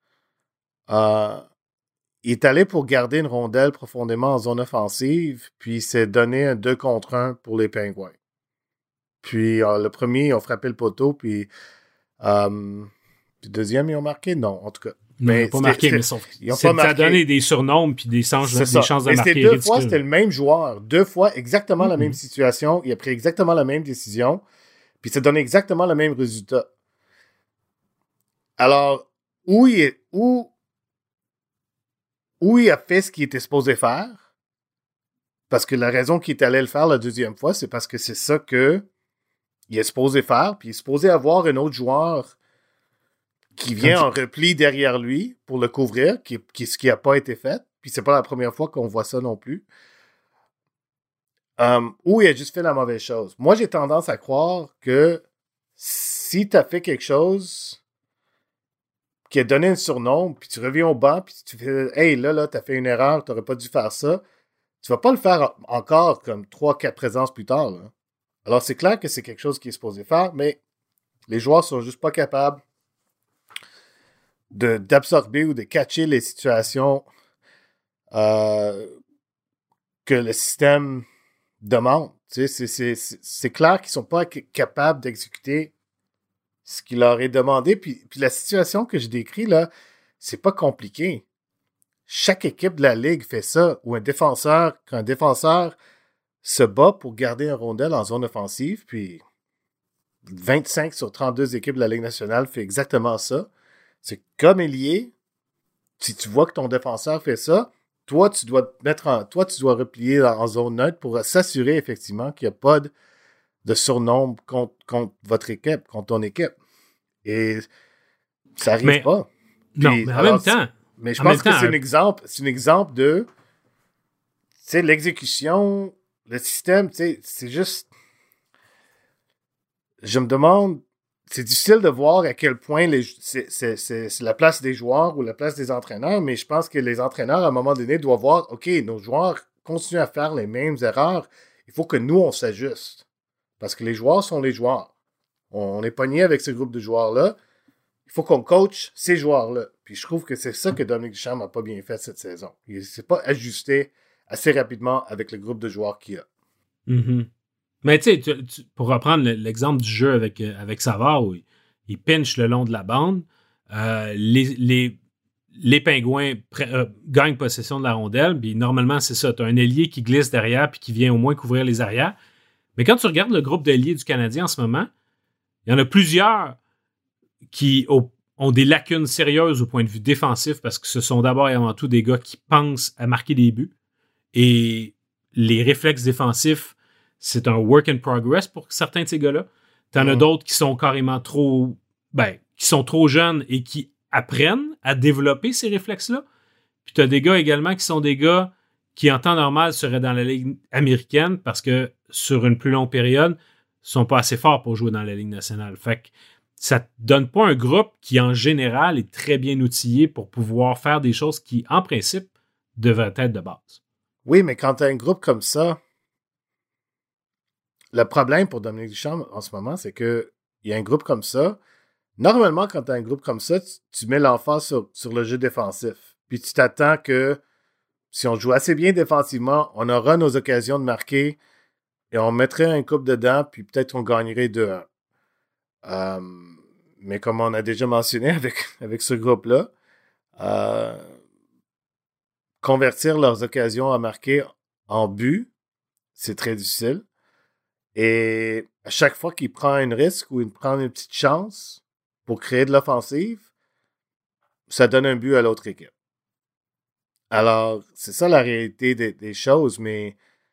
euh, il est allé pour garder une rondelle profondément en zone offensive, puis il s'est donné un deux contre un pour les Pingouins. Puis euh, le premier, ils ont frappé le poteau, puis euh, le deuxième, ils ont marqué? Non, en tout cas. Mais ils n'ont pas marqué, mais sauf, ils ont pas marqué. Ça a donné des surnoms puis des, chances, des chances de mais marquer. C'était deux ridicule. fois, c'était le même joueur. Deux fois, exactement mm-hmm. la même situation. Il a pris exactement la même décision. Puis ça donnait exactement le même résultat. Alors, où il, est, où, où il a fait ce qu'il était supposé faire, parce que la raison qu'il est allé le faire la deuxième fois, c'est parce que c'est ça que il est supposé faire, puis il est supposé avoir un autre joueur qui vient en repli derrière lui pour le couvrir, qui, qui, ce qui n'a pas été fait. Puis c'est pas la première fois qu'on voit ça non plus. Um, ou il a juste fait la mauvaise chose. Moi, j'ai tendance à croire que si tu as fait quelque chose qui a donné un surnom, puis tu reviens au banc, puis tu fais « Hey, là, là, tu as fait une erreur, tu n'aurais pas dû faire ça », tu vas pas le faire encore comme trois quatre présences plus tard. Là. Alors, c'est clair que c'est quelque chose qui est supposé faire, mais les joueurs sont juste pas capables de, d'absorber ou de catcher les situations euh, que le système demande. Tu sais, c'est, c'est, c'est, c'est clair qu'ils sont pas capables d'exécuter ce qu'il leur est demandé. Puis, puis la situation que je décris, là, c'est pas compliqué. Chaque équipe de la Ligue fait ça, ou un défenseur, quand un défenseur se bat pour garder un rondelle en zone offensive, puis vingt-cinq sur trente-deux équipes de la Ligue nationale fait exactement ça. C'est comme ailier, si tu vois que ton défenseur fait ça, toi, tu dois te mettre en, toi, tu dois replier en zone neutre pour s'assurer effectivement qu'il n'y a pas de, de surnombre contre, contre votre équipe, contre ton équipe. Et ça n'arrive mais, pas. Puis, non, mais en alors, même temps... Mais je en pense que temps, c'est un exemple, c'est un exemple de, tu sais, l'exécution, le système, tu sais, c'est juste... Je me demande, c'est difficile de voir à quel point les, c'est, c'est, c'est, c'est la place des joueurs ou la place des entraîneurs, mais je pense que les entraîneurs, à un moment donné, doivent voir, OK, nos joueurs continuent à faire les mêmes erreurs, il faut que nous, on s'ajuste. Parce que les joueurs sont les joueurs. On est pogné avec ce groupe de joueurs-là. Il faut qu'on coach ces joueurs-là. Puis je trouve que c'est ça que Dominique Ducharme n'a pas bien fait cette saison. Il ne s'est pas ajusté assez rapidement avec le groupe de joueurs qu'il a. Mm-hmm. Mais tu sais, pour reprendre l'exemple du jeu avec, avec Savard, où il, il pinche le long de la bande, euh, les, les, les Pingouins pré- euh, gagnent possession de la rondelle, puis normalement, c'est ça. Tu as un ailier qui glisse derrière puis qui vient au moins couvrir les arrières. Mais quand tu regardes le groupe d'ailiers du Canadien en ce moment, il y en a plusieurs qui au, ont des lacunes sérieuses au point de vue défensif parce que ce sont d'abord et avant tout des gars qui pensent à marquer des buts. Et les réflexes défensifs, c'est un work in progress pour certains de ces gars-là. T'en mmh. as d'autres qui sont carrément trop... Ben, qui sont trop jeunes et qui apprennent à développer ces réflexes-là. Puis tu as des gars également qui sont des gars qui, en temps normal, seraient dans la Ligue américaine parce que sur une plus longue période, sont pas assez forts pour jouer dans la Ligue nationale. Fait que ça te donne pas un groupe qui, en général, est très bien outillé pour pouvoir faire des choses qui, en principe, devraient être de base. Oui, mais quand tu as un groupe comme ça, le problème pour Dominique Ducharme en ce moment, c'est que il y a un groupe comme ça. Normalement, quand tu as un groupe comme ça, tu, tu mets l'emphase sur, sur le jeu défensif. Puis tu t'attends que si on joue assez bien défensivement, on aura nos occasions de marquer et on mettrait un couple dedans, puis peut-être on gagnerait deux un. Euh, mais comme on a déjà mentionné avec, avec ce groupe-là, euh, convertir leurs occasions à marquer en but, c'est très difficile. Et à chaque fois qu'il prend un risque ou il prend une petite chance pour créer de l'offensive, ça donne un but à l'autre équipe. Alors, c'est ça la réalité des, des choses, mais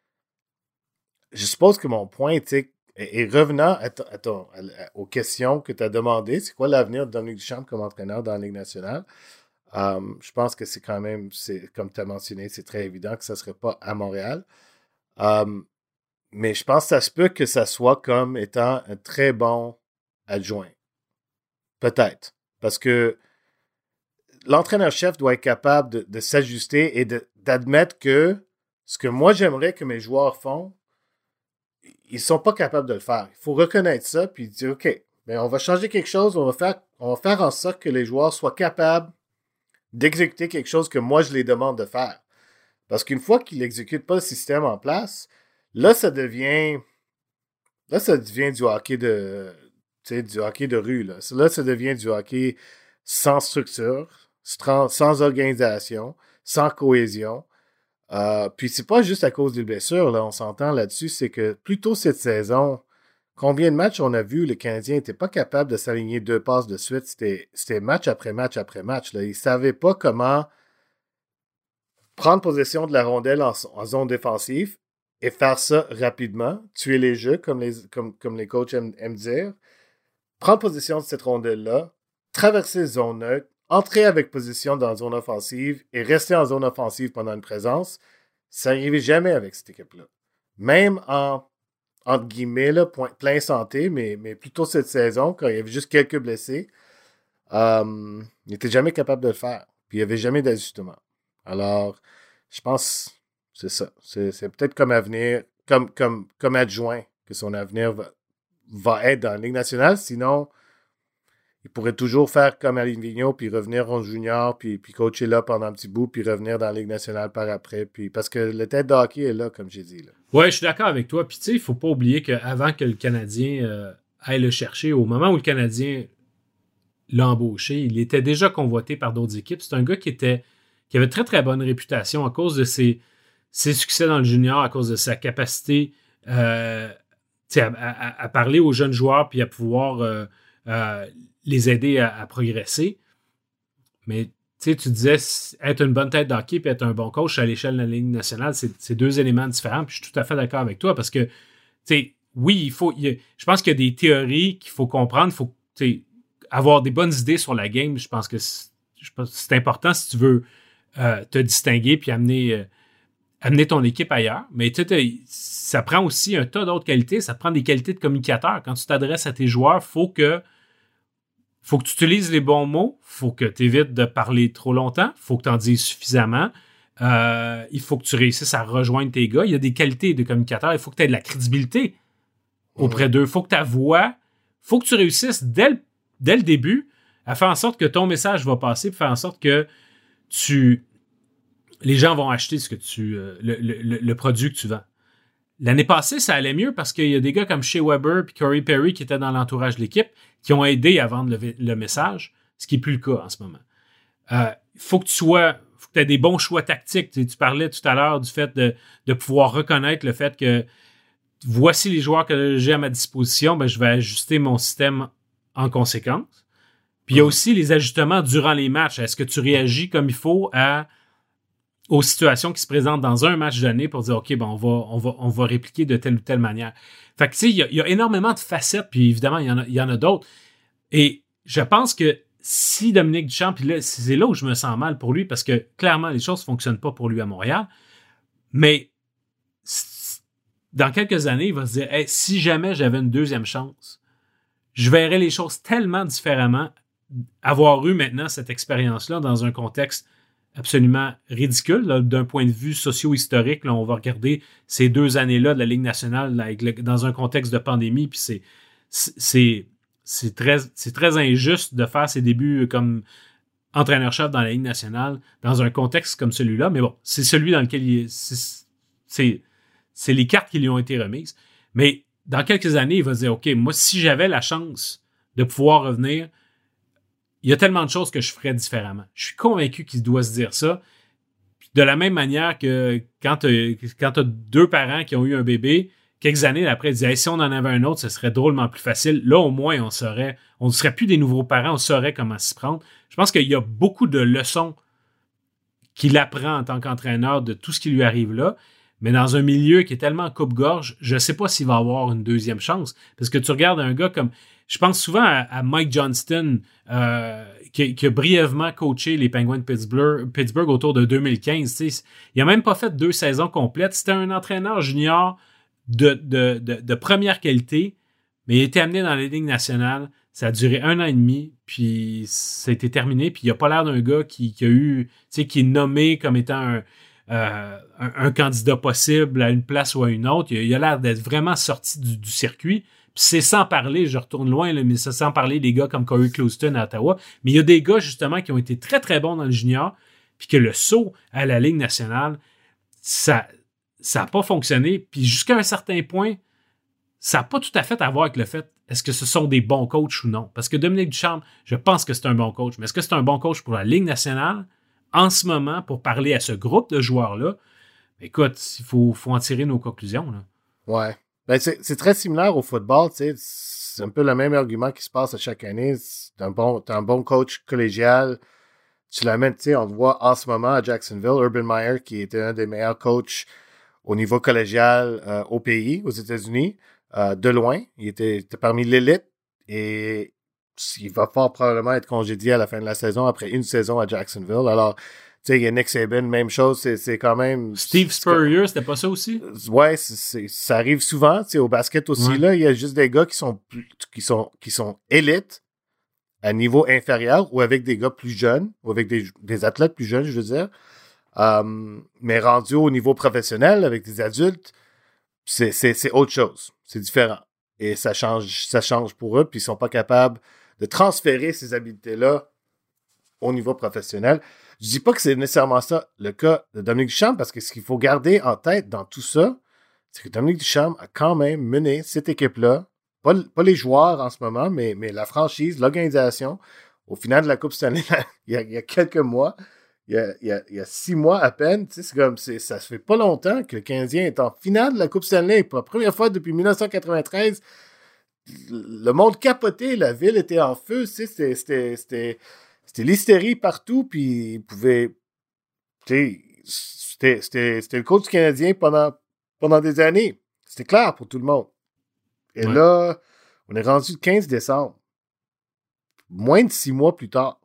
je suppose que mon point, tu sais, et revenant à ton, à ton, à, à, aux questions que tu as demandées, c'est quoi l'avenir de Dominique Ducharme comme entraîneur dans la Ligue nationale? Um, je pense que c'est quand même, c'est, comme tu as mentionné, c'est très évident que ça ne serait pas à Montréal. Um, mais je pense que ça se peut que ça soit comme étant un très bon adjoint. Peut-être. Parce que l'entraîneur-chef doit être capable de, de s'ajuster et de, d'admettre que ce que moi j'aimerais que mes joueurs font, ils sont pas capables de le faire. Il faut reconnaître ça puis dire OK, ben on va changer quelque chose, on va faire, on va faire en sorte que les joueurs soient capables d'exécuter quelque chose que moi je les demande de faire. Parce qu'une fois qu'ils n'exécutent pas le système en place, là ça devient là ça devient du hockey de tu sais, du hockey de rue. Là, là ça devient du hockey sans structure, sans organisation, sans cohésion. Euh, puis c'est pas juste à cause des blessures, là, on s'entend là-dessus, c'est que plus tôt cette saison, combien de matchs on a vu, les Canadiens n'étaient pas capables de s'aligner deux passes de suite, c'était, c'était match après match après match. Là. Ils ne savaient pas comment prendre possession de la rondelle en, en zone défensive et faire ça rapidement, tuer les jeux, comme les, comme, comme les coachs aiment, aiment dire, prendre possession de cette rondelle-là, traverser zone neutre, entrer avec position dans la zone offensive et rester en zone offensive pendant une présence, ça n'arrivait jamais avec cette équipe-là. Même en, entre guillemets, là, point, plein santé, mais, mais plutôt cette saison, quand il y avait juste quelques blessés, euh, il n'était jamais capable de le faire. Puis il n'y avait jamais d'ajustement. Alors, je pense que c'est ça. C'est, c'est peut-être comme avenir, comme, comme, comme adjoint, que son avenir va, va être dans la Ligue nationale. Sinon, il pourrait toujours faire comme Alain Vigneault, puis revenir en junior, puis, puis coacher là pendant un petit bout, puis revenir dans la Ligue nationale par après. Puis, parce que le tête de hockey est là, comme j'ai dit. Là. Ouais, je suis d'accord avec toi. Puis tu sais, il ne faut pas oublier qu'avant que le Canadien euh, aille le chercher, au moment où le Canadien l'a embauché, il était déjà convoité par d'autres équipes. C'est un gars qui était qui avait très, très bonne réputation à cause de ses, ses succès dans le junior, à cause de sa capacité euh, à, à, à parler aux jeunes joueurs, puis à pouvoir... Euh, euh, les aider à, à progresser. Mais tu disais, être une bonne tête d'hockey et être un bon coach à l'échelle de la Ligue nationale, c'est, c'est deux éléments différents. Puis je suis tout à fait d'accord avec toi parce que, tu sais, oui, il faut. Il y a, je pense qu'il y a des théories qu'il faut comprendre. Il faut avoir des bonnes idées sur la game. Je pense que c'est, je pense que c'est important si tu veux euh, te distinguer puis amener, euh, amener ton équipe ailleurs. Mais ça prend aussi un tas d'autres qualités. Ça prend des qualités de communicateur. Quand tu t'adresses à tes joueurs, il faut que faut que tu utilises les bons mots, il faut que tu évites de parler trop longtemps, il faut que tu en dises suffisamment, euh, il faut que tu réussisses à rejoindre tes gars. Il y a des qualités de communicateur, il faut que tu aies de la crédibilité auprès d'eux, il faut que ta voix, il faut que tu réussisses dès le, dès le début à faire en sorte que ton message va passer, pour faire en sorte que tu les gens vont acheter ce que tu euh, le, le, le produit que tu vends. L'année passée, ça allait mieux parce qu'il y a des gars comme Shea Weber et Corey Perry qui étaient dans l'entourage de l'équipe qui ont aidé à vendre le, le message, ce qui n'est plus le cas en ce moment. Il euh, faut que tu sois, faut que tu aies des bons choix tactiques. Tu, tu parlais tout à l'heure du fait de, de pouvoir reconnaître le fait que voici les joueurs que j'ai à ma disposition, ben, je vais ajuster mon système en conséquence. Puis il y a aussi les ajustements durant les matchs. Est-ce que tu réagis comme il faut à aux situations qui se présentent dans un match donné pour dire, OK, ben, on va, on va, on va répliquer de telle ou telle manière. Fait que, tu sais, il y a, il y a énormément de facettes, puis évidemment, il y en a, il y en a d'autres. Et je pense que si Dominique Duchamp, puis là, c'est là où je me sens mal pour lui, parce que clairement, les choses ne fonctionnent pas pour lui à Montréal, mais dans quelques années, il va se dire hey, si jamais j'avais une deuxième chance, je verrais les choses tellement différemment, avoir eu maintenant cette expérience-là dans un contexte absolument ridicule, là, d'un point de vue socio-historique. Là, on va regarder ces deux années-là de la Ligue nationale là, avec le, dans un contexte de pandémie, puis c'est, c'est, c'est, très, c'est très injuste de faire ses débuts comme entraîneur-chef dans la Ligue nationale dans un contexte comme celui-là, mais bon, c'est celui dans lequel il est, c'est, c'est, c'est les cartes qui lui ont été remises. Mais dans quelques années, il va se dire, OK, moi, si j'avais la chance de pouvoir revenir, il y a tellement de choses que je ferais différemment. Je suis convaincu qu'il doit se dire ça. Puis de la même manière que quand tu as deux parents qui ont eu un bébé, quelques années après, ils disaient hey, si on en avait un autre, ce serait drôlement plus facile. Là, au moins, on saurait, on ne serait plus des nouveaux parents, on saurait comment s'y prendre. Je pense qu'il y a beaucoup de leçons qu'il apprend en tant qu'entraîneur de tout ce qui lui arrive là. Mais dans un milieu qui est tellement coupe-gorge, je ne sais pas s'il va avoir une deuxième chance. Parce que tu regardes un gars comme... Je pense souvent à, à Mike Johnston, euh, qui, qui a brièvement coaché les Penguins de Pittsburgh, Pittsburgh autour de deux mille quinze. Tu sais. Il n'a même pas fait deux saisons complètes. C'était un entraîneur junior de, de, de, de première qualité, mais il a été amené dans la Ligue nationale. Ça a duré un an et demi, puis ça a été terminé. Puis il n'a pas l'air d'un gars qui, qui a eu... Tu sais, qui est nommé comme étant un... Euh, un, un candidat possible à une place ou à une autre. Il, il a l'air d'être vraiment sorti du, du circuit. Puis c'est sans parler, je retourne loin, là, mais c'est sans parler des gars comme Corey Clouston à Ottawa. Mais il y a des gars, justement, qui ont été très, très bons dans le junior, puis que le saut à la Ligue nationale, ça ça n'a pas fonctionné. Puis jusqu'à un certain point, ça n'a pas tout à fait à voir avec le fait est-ce que ce sont des bons coachs ou non. Parce que Dominique Ducharme, je pense que c'est un bon coach. Mais est-ce que c'est un bon coach pour la Ligue nationale? En ce moment, pour parler à ce groupe de joueurs-là, écoute, il faut, faut en tirer nos conclusions. Là. Ouais. Ben, c'est, c'est très similaire au football, tu sais. C'est un peu le même argument qui se passe à chaque année. C'est un bon, t'as un bon coach collégial. Tu l'amènes, tu sais, on le voit en ce moment à Jacksonville, Urban Meyer, qui était un des meilleurs coachs au niveau collégial euh, au pays, aux États-Unis, euh, de loin. Il était, était parmi l'élite et il va fort probablement être congédié à la fin de la saison après une saison à Jacksonville. Alors, tu sais, il y a Nick Saban, même chose, c'est, c'est quand même... Steve Spurrier, c'était pas ça aussi? Ouais, c'est, c'est, ça arrive souvent, tu sais, au basket aussi, ouais. Là, il y a juste des gars qui sont, plus, qui sont, qui sont élites à niveau inférieur ou avec des gars plus jeunes, ou avec des, des athlètes plus jeunes, je veux dire. Um, mais rendus au niveau professionnel, avec des adultes, c'est, c'est, c'est autre chose. C'est différent. Et ça change, ça change pour eux, puis ils sont pas capables de transférer ces habiletés-là au niveau professionnel. Je dis pas que c'est nécessairement ça le cas de Dominique Ducharme, parce que ce qu'il faut garder en tête dans tout ça, c'est que Dominique Ducharme a quand même mené cette équipe-là, pas, pas les joueurs en ce moment, mais, mais la franchise, l'organisation, au final de la Coupe Stanley, il y a, il y a quelques mois, il y a, il y a, il y a six mois à peine, tu sais, c'est comme, c'est, ça se fait pas longtemps que le Canadien est en finale de la Coupe Stanley, pour la première fois depuis dix-neuf cent quatre-vingt-treize. Le monde capotait, la ville était en feu, tu sais, c'était, c'était, c'était, c'était l'hystérie partout, puis ils pouvaient, tu sais, c'était, c'était, c'était le coach du Canadien pendant, pendant des années. C'était clair pour tout le monde. Et ouais. Là, on est rendu le quinze décembre. Moins de six mois plus tard.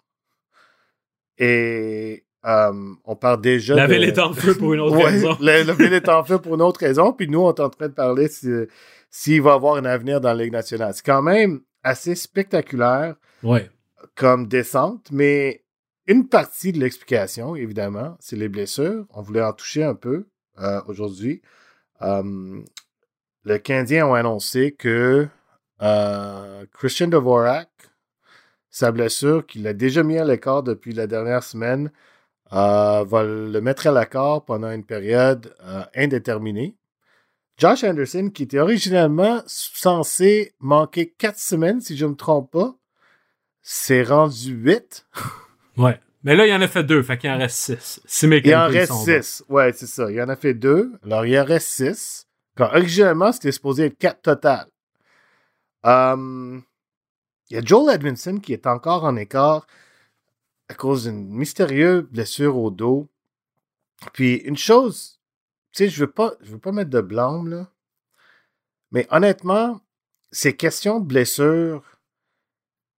Et euh, on parle déjà La de... ville est en feu pour une autre ouais, raison. La, la ville est en feu pour une autre raison, puis nous, on est en train de parler si, s'il va avoir un avenir dans la Ligue nationale. C'est quand même assez spectaculaire ouais. comme descente, mais une partie de l'explication, évidemment, c'est les blessures. On voulait en toucher un peu euh, aujourd'hui. Euh, le Canadien a annoncé que euh, Christian Dvorak, sa blessure, qu'il a déjà mis à l'écart depuis la dernière semaine, euh, va le mettre à l'écart pendant une période euh, indéterminée. Josh Anderson, qui était originalement censé manquer quatre semaines, si je ne me trompe pas, s'est rendu huit. Ouais. Mais là, il en a fait deux, fait qu'il en reste six. Si mes il en reste six. Ouais, c'est ça. Il en a fait deux. Alors, il en reste six. Quand originalement, c'était supposé être quatre total. Um, il y a Joel Edmondson qui est encore en écart à cause d'une mystérieuse blessure au dos. Puis, une chose, tu sais, je veux pas, je veux pas mettre de blâme, là. Mais honnêtement, ces questions de blessure,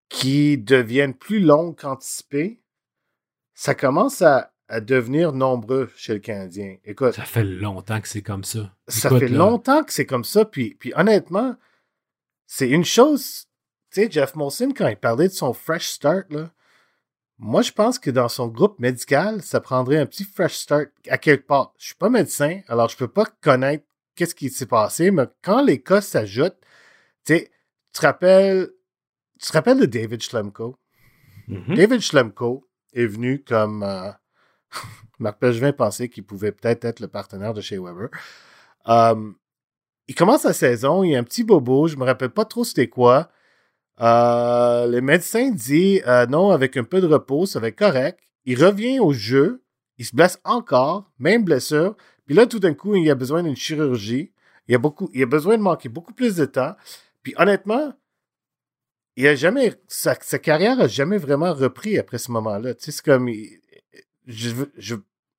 qui deviennent plus longues qu'anticipées, ça commence à, à devenir nombreux chez le Canadien. Écoute, ça fait longtemps que c'est comme ça. Ça Écoute, fait là, longtemps que c'est comme ça. Puis, puis honnêtement, c'est une chose. Tu sais, Jeff Molson, quand il parlait de son fresh start, là, moi, je pense que dans son groupe médical, ça prendrait un petit fresh start à quelque part. Je suis pas médecin, alors je peux pas connaître qu'est-ce qui s'est passé, mais quand les cas s'ajoutent, tu sais, tu te rappelles, tu te rappelles de David Schlemko? Mhm. David Schlemko est venu comme euh, Marc Bergevin pensait qu'il pouvait peut-être être le partenaire de Shea Weber. Euh, il commence la saison, il y a un petit bobo, je me rappelle pas trop c'était quoi. Euh, le médecin dit euh, non, avec un peu de repos, ça va être correct. Il revient au jeu, il se blesse encore, même blessure. Puis là, tout d'un coup, il a besoin d'une chirurgie. Il a, beaucoup, il a besoin de manquer beaucoup plus de temps. Puis honnêtement, il a jamais, sa, sa carrière n'a jamais vraiment repris après ce moment-là. Tu sais, c'est comme, il, je veux, je,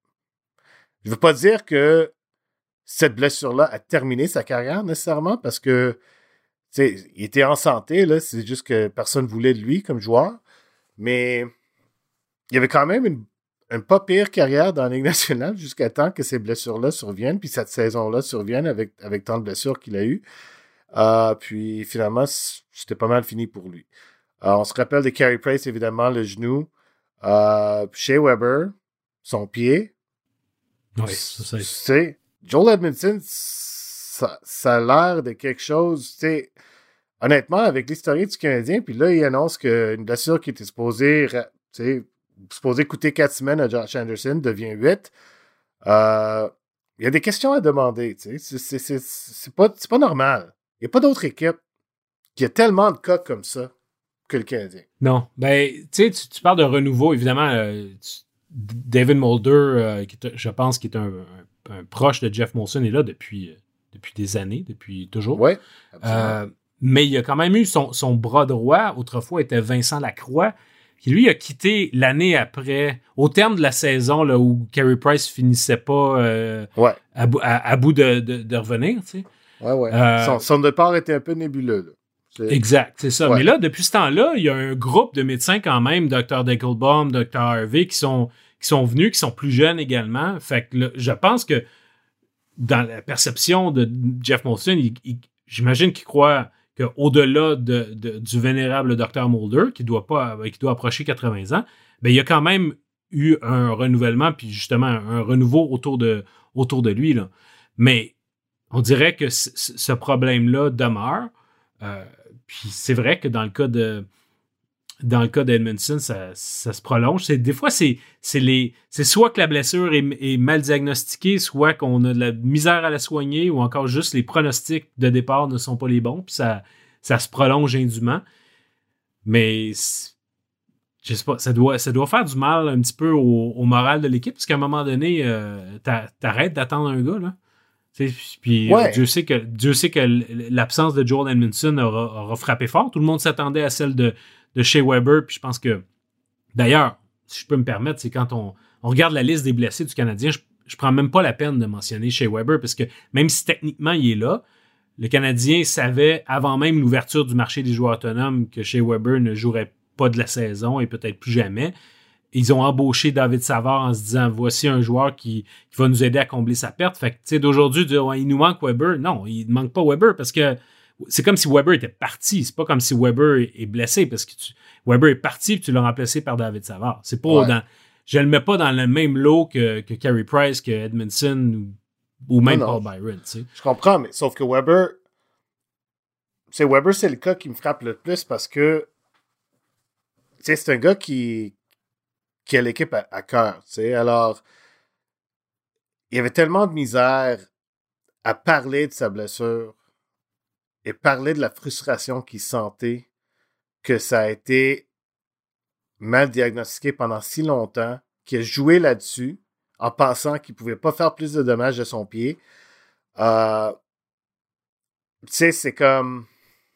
je veux pas dire que cette blessure-là a terminé sa carrière nécessairement parce que tu sais, il était en santé, là, c'est juste que personne ne voulait de lui comme joueur. Mais il y avait quand même une, une pas pire carrière dans la Ligue nationale jusqu'à temps que ces blessures-là surviennent, puis cette saison-là survienne avec, avec tant de blessures qu'il a eues. Euh, puis finalement, c'était pas mal fini pour lui. Euh, on se rappelle de Carey Price, évidemment, le genou. Euh, Shea Weber, son pied. Oui, ça, Tu c'est... sais, Joel Edmondson, ça, ça a l'air de quelque chose, tu sais, honnêtement, avec l'historique du Canadien, puis là, il annonce qu'une blessure qui était supposée, tu sais, supposée coûter quatre semaines à Josh Anderson devient huit. Euh, il y a des questions à demander, tu sais, c'est, c'est, c'est, c'est, pas, c'est pas normal. Il n'y a pas d'autre équipe qui a tellement de cas comme ça que le Canadien. Non, ben, tu sais, tu, tu parles de renouveau, évidemment, euh, tu, David Mulder, euh, qui est, je pense, qui est un, un, un proche de Jeff Molson, est là depuis... Euh, depuis des années, depuis toujours. Oui, euh, mais il a quand même eu son, son bras droit, autrefois était Vincent Lacroix, qui lui a quitté l'année après, au terme de la saison là, où Carey Price finissait pas euh, ouais. à, à, à bout de, de, de revenir. Tu sais. Ouais, ouais. Euh, son, son départ était un peu nébuleux. Là. C'est... Exact, c'est ça. Ouais. Mais là, depuis ce temps-là, il y a un groupe de médecins quand même, docteur Deckelbaum, docteur Harvey, qui sont, qui sont venus, qui sont plus jeunes également. Fait que là, je pense que dans la perception de Jeff Molson, il, il, j'imagine qu'il croit qu'au-delà de, de, du vénérable docteur Mulder, qui doit, pas, qui doit approcher quatre-vingts ans, ben, il y a quand même eu un renouvellement, puis justement un renouveau autour de, autour de lui. Là. Mais on dirait que c- ce problème-là demeure. Euh, puis c'est vrai que dans le cas de dans le cas d'Edmondson, ça, ça se prolonge. C'est, des fois, c'est, c'est, les, c'est soit que la blessure est, est mal diagnostiquée, soit qu'on a de la misère à la soigner, ou encore juste les pronostics de départ ne sont pas les bons, puis ça, ça se prolonge indûment. Mais je sais pas, ça doit, ça doit faire du mal un petit peu au, au moral de l'équipe, parce qu'à un moment donné, euh, t'arrêtes d'attendre un gars, là. Puis ouais. euh, Dieu sait que Dieu sait que l'absence de Joel Edmondson aura, aura frappé fort. Tout le monde s'attendait à celle de de Shea Weber, puis je pense que, d'ailleurs, si je peux me permettre, c'est quand on, on regarde la liste des blessés du Canadien, je, je prends même pas la peine de mentionner Shea Weber, parce que même si techniquement il est là, le Canadien savait, avant même l'ouverture du marché des joueurs autonomes, que Shea Weber ne jouerait pas de la saison et peut-être plus jamais. Ils ont embauché David Savard en se disant, voici un joueur qui, qui va nous aider à combler sa perte. Fait que, tu sais, d'aujourd'hui, dire, ouais, il nous manque Weber. Non, il ne manque pas Weber, parce que c'est comme si Weber était parti. C'est pas comme si Weber est blessé, parce que tu, Weber est parti et tu l'as remplacé par David Savard. C'est pas ouais. dans, je le mets pas dans le même lot que, que Carey Price, que Edmondson ou, ou même non, non. Paul Byron. Tu sais. Je comprends, mais sauf que Weber, c'est Weber, c'est le cas qui me frappe le plus parce que tu sais, c'est un gars qui, qui a l'équipe à, à cœur. Tu sais. Alors, il y avait tellement de misère à parler de sa blessure et parler de la frustration qu'il sentait, que ça a été mal diagnostiqué pendant si longtemps, qu'il a joué là-dessus en pensant qu'il ne pouvait pas faire plus de dommages de son pied. Euh, tu sais, c'est comme...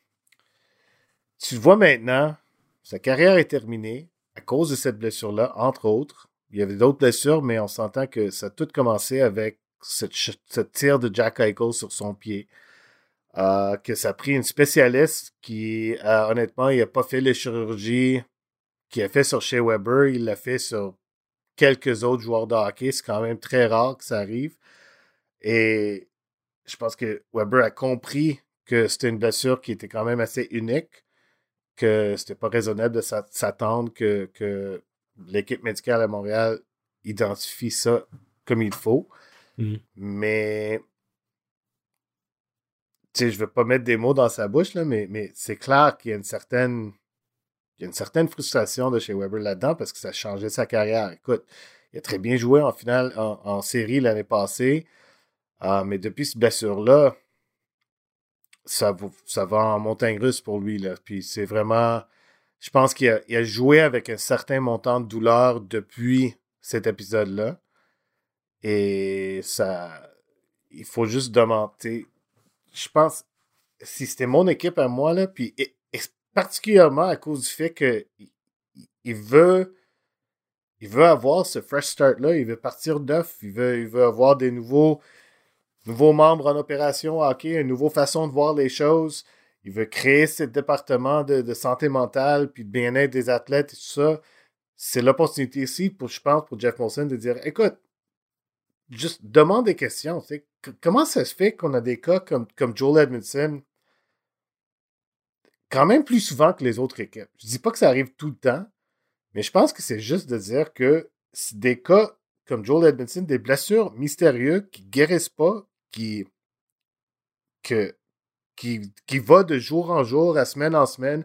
Tu le vois maintenant, sa carrière est terminée à cause de cette blessure-là, entre autres. Il y avait d'autres blessures, mais on s'entend que ça a tout commencé avec cette, cette tir de Jack Eichel sur son pied. Euh, que ça a pris une spécialiste qui, euh, honnêtement, il n'a pas fait les chirurgies qu'il a fait sur Shea Weber. Il l'a fait sur quelques autres joueurs de hockey. C'est quand même très rare que ça arrive. Et je pense que Weber a compris que c'était une blessure qui était quand même assez unique, que c'était pas raisonnable de s'attendre que, que l'équipe médicale à Montréal identifie ça comme il faut. Mm. Mais tu sais, je ne veux pas mettre des mots dans sa bouche, là, mais, mais c'est clair qu'il y a une certaine il y a une certaine frustration de chez Weber là-dedans parce que ça a changé sa carrière. Écoute, il a très bien joué en finale, en, en série l'année passée, euh, mais depuis cette blessure-là, ça, ça va en montagne russe pour lui, là. Puis c'est vraiment... Je pense qu'il a, il a joué avec un certain montant de douleur depuis cet épisode-là. Et ça... Il faut juste demander... Je pense, si c'était mon équipe à moi, là, puis et, et particulièrement à cause du fait que il, il veut il veut avoir ce fresh start-là, il veut partir neuf, il veut, il veut avoir des nouveaux, nouveaux membres en opération hockey, une nouvelle façon de voir les choses, il veut créer ce département de, de santé mentale, puis de bien-être des athlètes et tout ça. C'est l'opportunité ici, pour, je pense, pour Jeff Molson de dire, écoute, juste demande des questions. Tu sais. Comment ça se fait qu'on a des cas comme, comme Joel Edmondson quand même plus souvent que les autres équipes? Je dis pas que ça arrive tout le temps, mais je pense que c'est juste de dire que c'est des cas comme Joel Edmondson, des blessures mystérieuses qui guérissent pas, qui, que, qui, qui va de jour en jour, à semaine en semaine,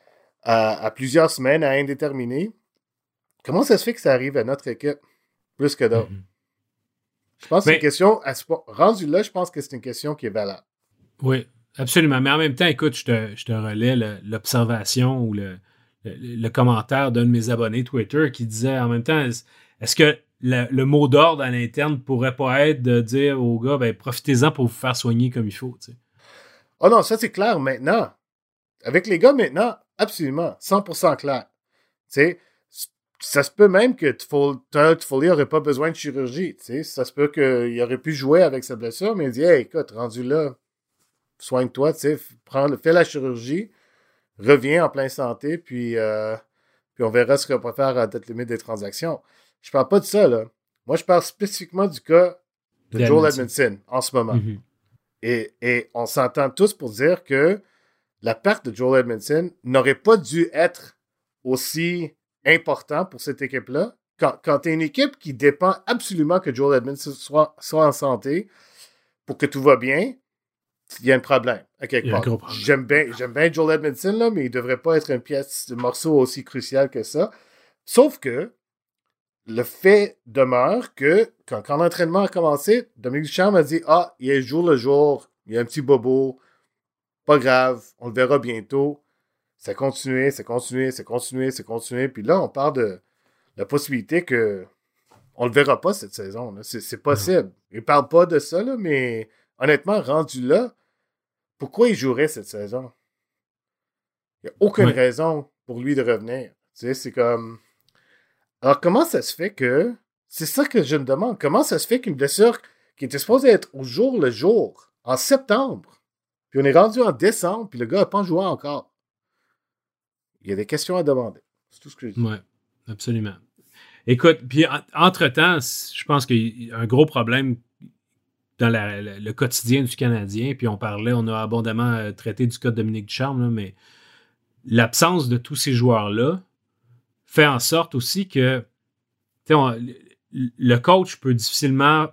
à, à plusieurs semaines, à indéterminé. Comment ça se fait que ça arrive à notre équipe plus que d'autres? Mm-hmm. Je pense que c'est une question, à ce point, rendu là, je pense que c'est une question qui est valable. Oui, absolument. Mais en même temps, écoute, je te, je te relais le, l'observation ou le, le, le commentaire d'un de mes abonnés Twitter qui disait en même temps, est-ce que le, le mot d'ordre à l'interne pourrait pas être de dire aux gars, ben, profitez-en pour vous faire soigner comme il faut, tu sais? Oh non, ça c'est clair maintenant. Avec les gars maintenant, absolument, cent pour cent clair. Tu sais, ça se peut même que Toffoli n'aurait pas besoin de chirurgie. Tu sais. Ça se peut qu'il aurait pu jouer avec sa blessure, mais il dit, hey, écoute, rendu là, soigne-toi, tu sais, prends, fais la chirurgie, reviens en pleine santé, puis, euh, puis on verra ce qu'on peut faire à la date limite des transactions. Je parle pas de ça, là. Moi, je parle spécifiquement du cas de Joel Edmondson en ce moment. Mm-hmm. Et, et on s'entend tous pour dire que la perte de Joel Edmondson n'aurait pas dû être aussi important pour cette équipe-là. Quand, quand tu es une équipe qui dépend absolument que Joel Edmondson soit, soit en santé pour que tout va bien, il y a un problème à quelque part. Problème. J'aime bien, j'aime bien Joel Edmondson, là, mais il ne devrait pas être une pièce de morceau aussi cruciale que ça. Sauf que le fait demeure que quand, quand l'entraînement a commencé, Dominique Ducharme a dit « Ah, il est jour le jour, il y a un petit bobo, pas grave, on le verra bientôt. » Ça continuait, ça continuait, ça continuait, ça continuait. Puis là, on parle de la possibilité que on le verra pas cette saison. Là. C'est, c'est possible. Il parle pas de ça, là, mais honnêtement, rendu là, pourquoi il jouerait cette saison? Il n'y a aucune oui. raison pour lui de revenir. Tu sais, c'est comme... Alors, comment ça se fait que... C'est ça que je me demande. Comment ça se fait qu'une blessure qui était supposée être au jour le jour, en septembre, puis on est rendu en décembre, puis le gars n'a pas joué encore? Il y a des questions à demander. C'est tout ce que je dis. Oui, absolument. Écoute, puis en, entre-temps, je pense qu'il y a un gros problème dans la, la, le quotidien du Canadien, puis on parlait, on a abondamment traité du cas de Dominique Ducharme, là, mais l'absence de tous ces joueurs-là fait en sorte aussi que on, le coach peut difficilement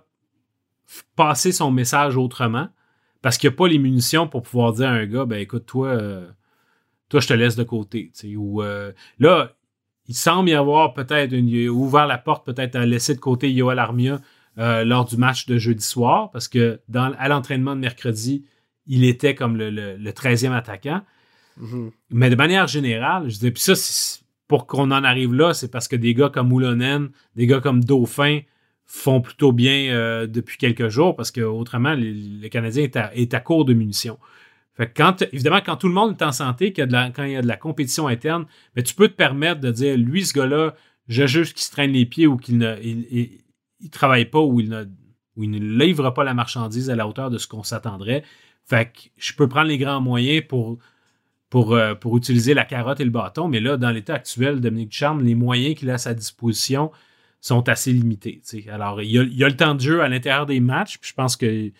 passer son message autrement parce qu'il n'y a pas les munitions pour pouvoir dire à un gars, ben écoute, toi... Euh, Toi, je te laisse de côté. Ou, euh, là, il semble y avoir peut-être une, il a ouvert la porte peut-être à laisser de côté Yoel Armia euh, lors du match de jeudi soir, parce que dans, à l'entraînement de mercredi, il était comme le, le, le treizième attaquant. Mm-hmm. Mais de manière générale, je dis, puis ça, c'est, pour qu'on en arrive là, c'est parce que des gars comme Moulonen, des gars comme Dauphin font plutôt bien euh, depuis quelques jours, parce que autrement, le, le Canadien est à, est à court de munitions. Fait que quand, évidemment, quand tout le monde est en santé, qu'il y a de la, quand il y a de la compétition interne, mais tu peux te permettre de dire, lui, ce gars-là, je juge qu'il se traîne les pieds ou qu'il ne il, il, il travaille pas ou il ne, ou il ne livre pas la marchandise à la hauteur de ce qu'on s'attendrait. Fait que je peux prendre les grands moyens pour, pour, euh, pour utiliser la carotte et le bâton, mais là, dans l'état actuel, Dominique Ducharme, les moyens qu'il a à sa disposition sont assez limités. T'sais. Alors, il y, a, il y a le temps de jeu à l'intérieur des matchs, puis je pense que il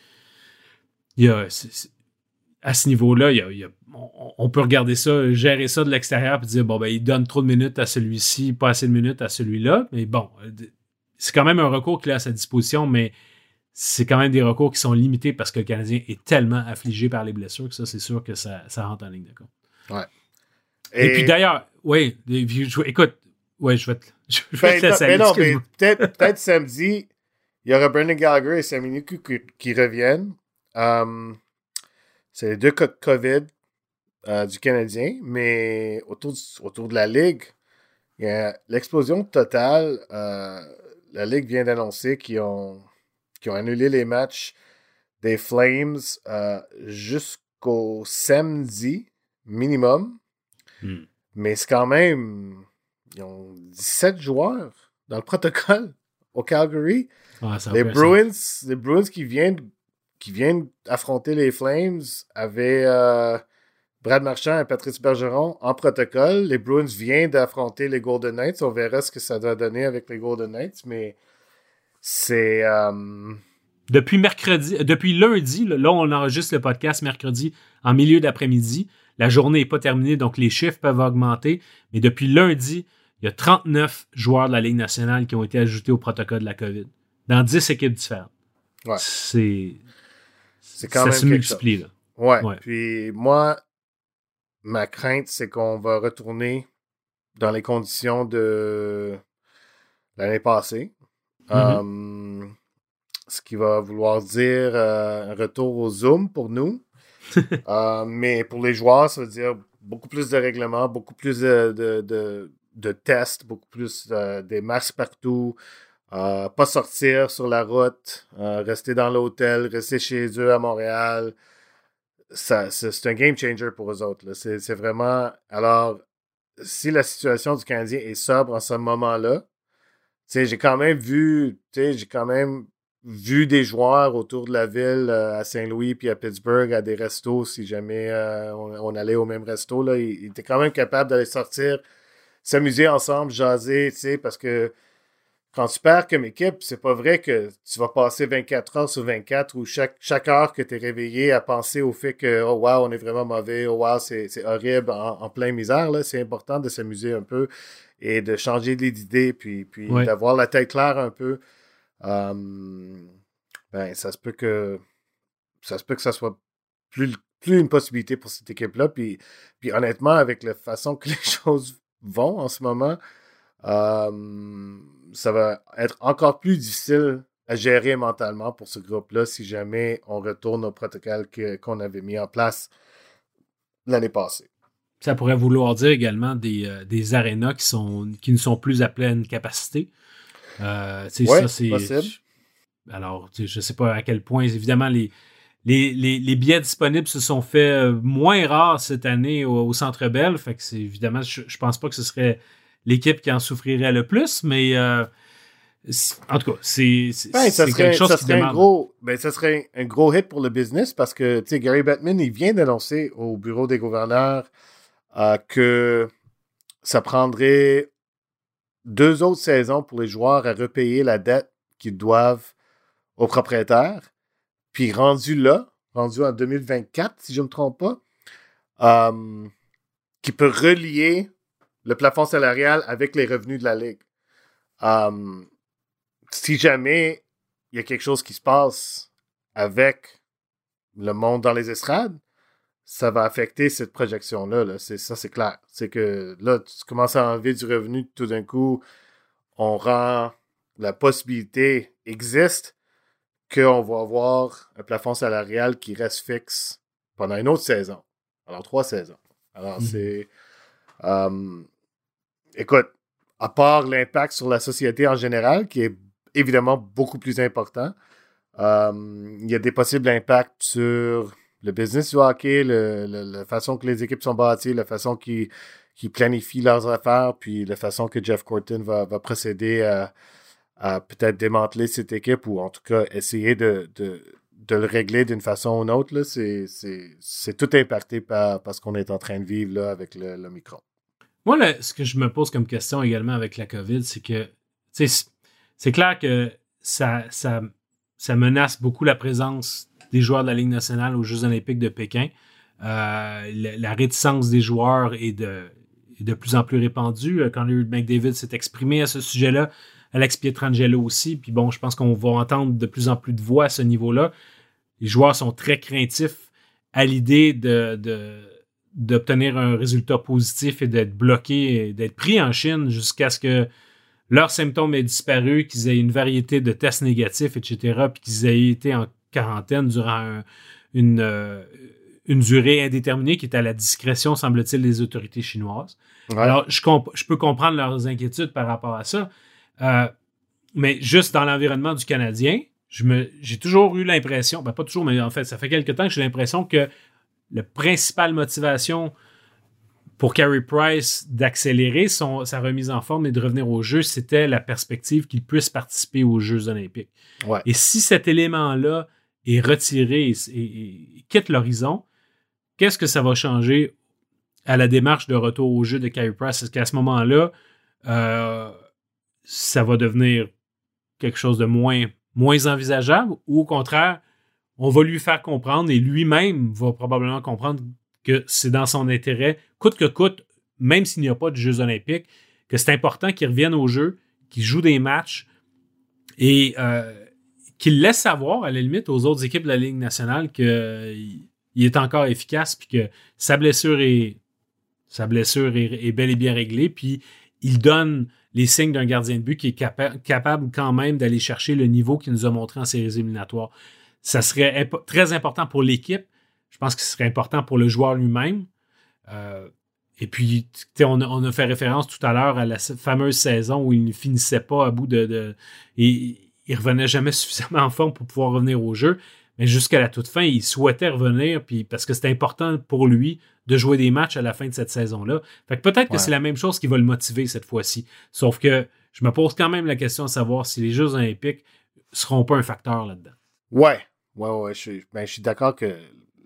y a, c'est, c'est, à ce niveau-là, il y a, il y a, on, on peut regarder ça, gérer ça de l'extérieur et dire, bon, ben, il donne trop de minutes à celui-ci, pas assez de minutes à celui-là, mais bon, c'est quand même un recours qu'il a à sa disposition, mais c'est quand même des recours qui sont limités parce que le Canadien est tellement affligé par les blessures que ça, c'est sûr que ça, ça rentre en ligne de compte. Ouais. Et, et puis d'ailleurs, oui, écoute, ouais, je vais te, je vais ben, te laisser mais aller, non, mais peut-être, peut-être samedi, il y aura Brendan Gallagher et Saminiku qui, qui reviennent. Um, c'est les deux cas de COVID euh, du Canadien, mais autour, du, autour de la Ligue, il y a l'explosion totale. Euh, la Ligue vient d'annoncer qu'ils ont, qu'ils ont annulé les matchs des Flames euh, jusqu'au samedi minimum. Hmm. Mais c'est quand même... Ils ont dix-sept joueurs dans le protocole au Calgary. Ah, les, Bruins, les Bruins qui viennent, qui viennent affronter les Flames avaient euh, Brad Marchand et Patrice Bergeron en protocole. Les Bruins viennent d'affronter les Golden Knights. On verra ce que ça doit donner avec les Golden Knights, mais c'est... Euh... Depuis mercredi, depuis lundi, là, là, on enregistre le podcast mercredi en milieu d'après-midi. La journée n'est pas terminée, donc les chiffres peuvent augmenter. Mais depuis lundi, il y a trente-neuf joueurs de la Ligue nationale qui ont été ajoutés au protocole de la COVID. Dans dix équipes différentes. Ouais. C'est, c'est quand ça même se multiplie. Là. Ouais. ouais. Puis moi, ma crainte, c'est qu'on va retourner dans les conditions de l'année passée. Mm-hmm. Um, ce qui va vouloir dire euh, un retour au Zoom pour nous. euh, mais pour les joueurs, ça veut dire beaucoup plus de règlements, beaucoup plus de, de, de, de tests, beaucoup plus euh, des masques partout, euh, pas sortir sur la route, euh, rester dans l'hôtel, rester chez eux à Montréal. Ça, c'est, c'est un game changer pour eux autres. Là. C'est, c'est vraiment... Alors, si la situation du Canadien est sobre en ce moment-là, j'ai quand même vu, j'ai quand même vu des joueurs autour de la ville, euh, à Saint-Louis puis à Pittsburgh, à des restos, si jamais euh, on, on allait au même resto, là, ils, ils étaient quand même capables d'aller sortir, s'amuser ensemble, jaser, tu sais, parce que quand tu perds comme équipe, c'est pas vrai que tu vas passer vingt-quatre heures sur vingt-quatre ou chaque, chaque heure que tu es réveillé à penser au fait que, oh wow, on est vraiment mauvais, oh wow, c'est, c'est horrible, en, en plein misère, là. C'est important de s'amuser un peu et de changer d'idées, puis, puis ouais. d'avoir la tête claire un peu. Um, ben, ça se peut que ça se peut que ça soit plus, plus une possibilité pour cette équipe-là. Puis, puis honnêtement, avec la façon que les choses vont en ce moment, um, ça va être encore plus difficile à gérer mentalement pour ce groupe-là si jamais on retourne au protocole que, qu'on avait mis en place l'année passée. Ça pourrait vouloir dire également des, euh, des arénas qui, sont, qui ne sont plus à pleine capacité. Euh, ouais, ça, c'est possible. Alors, je ne sais pas à quel point, évidemment, les, les, les, les billets disponibles se sont fait moins rares cette année au, au Centre Bell. Fait que c'est évidemment, je ne pense pas que ce serait l'équipe qui en souffrirait le plus, mais euh, en tout cas, c'est, c'est, ben, c'est serait, quelque chose ça qui serait demande. Un gros, ben, ça serait un gros hit pour le business parce que Gary Bettman, il vient d'annoncer au bureau des gouverneurs euh, que ça prendrait deux autres saisons pour les joueurs à repayer la dette qu'ils doivent aux propriétaires. Puis rendu là, rendu en deux mille vingt-quatre, si je ne me trompe pas, euh, qui peut relier le plafond salarial avec les revenus de la Ligue. Euh, si jamais il y a quelque chose qui se passe avec le monde dans les estrades, ça va affecter cette projection-là. Là. C'est, ça, c'est clair. C'est que là, tu commences à enlever du revenu, tout d'un coup, on rend la possibilité existe qu'on va avoir un plafond salarial qui reste fixe pendant une autre saison. Alors, trois saisons. Alors, mm-hmm. c'est... Euh, écoute, à part l'impact sur la société en général, qui est évidemment beaucoup plus important, euh, il y a des possibles impacts sur le business du hockey, le, le, la façon que les équipes sont bâties, la façon qu'ils, qu'ils planifient leurs affaires, puis la façon que Jeff Gorton va, va procéder à, à peut-être démanteler cette équipe ou en tout cas essayer de, de, de le régler d'une façon ou d'une autre. Là, c'est, c'est, c'est tout impacté par, par ce qu'on est en train de vivre là, avec le, le micro. Moi, là, ce que je me pose comme question également avec la COVID, c'est que c'est, c'est clair que ça, ça, ça menace beaucoup la présence des joueurs de la Ligue nationale aux Jeux olympiques de Pékin. Euh, la, la réticence des joueurs est de, est de plus en plus répandue. Quand Connor McDavid s'est exprimé à ce sujet-là, Alex Pietrangelo aussi. Puis bon, je pense qu'on va entendre de plus en plus de voix à ce niveau-là. Les joueurs sont très craintifs à l'idée de, de, d'obtenir un résultat positif et d'être bloqués, d'être pris en Chine jusqu'à ce que leurs symptômes aient disparu, qu'ils aient une variété de tests négatifs, et cetera, puis qu'ils aient été en quarantaine durant un, une, euh, une durée indéterminée qui est à la discrétion, semble-t-il, des autorités chinoises. Ouais. Alors, je, comp- je peux comprendre leurs inquiétudes par rapport à ça, euh, mais juste dans l'environnement du Canadien, je me, j'ai toujours eu l'impression, ben pas toujours, mais en fait, ça fait quelque temps que j'ai l'impression que la principale motivation pour Carey Price d'accélérer son, sa remise en forme et de revenir aux Jeux, c'était la perspective qu'il puisse participer aux Jeux olympiques. Ouais. Et si cet élément-là est retiré et, et, et quitte l'horizon, qu'est-ce que ça va changer à la démarche de retour aux Jeux de Carey Price? Est-ce qu'à ce moment-là, euh, ça va devenir quelque chose de moins, moins envisageable ou au contraire, on va lui faire comprendre et lui-même va probablement comprendre que c'est dans son intérêt, coûte que coûte, même s'il n'y a pas de Jeux olympiques, que c'est important qu'il revienne aux Jeux, qu'il joue des matchs et euh, qu'il laisse savoir, à la limite, aux autres équipes de la Ligue nationale qu'il est encore efficace puis que sa blessure est, sa blessure est, est bel et bien réglée. Puis il donne les signes d'un gardien de but qui est capa- capable quand même d'aller chercher le niveau qu'il nous a montré en séries éliminatoires. Ça serait imp- très important pour l'équipe. Je pense que ce serait important pour le joueur lui-même. Euh, et puis, on a, on a fait référence tout à l'heure à la fameuse saison où il ne finissait pas à bout de... de et il ne revenait jamais suffisamment en forme pour pouvoir revenir au jeu. Mais jusqu'à la toute fin, il souhaitait revenir puis parce que c'était important pour lui de jouer des matchs à la fin de cette saison-là. Fait que peut-être que ouais. c'est la même chose qui va le motiver cette fois-ci. Sauf que je me pose quand même la question de savoir si les Jeux olympiques ne seront pas un facteur là-dedans. Ouais, ouais, ouais. Je suis, ben, je suis d'accord que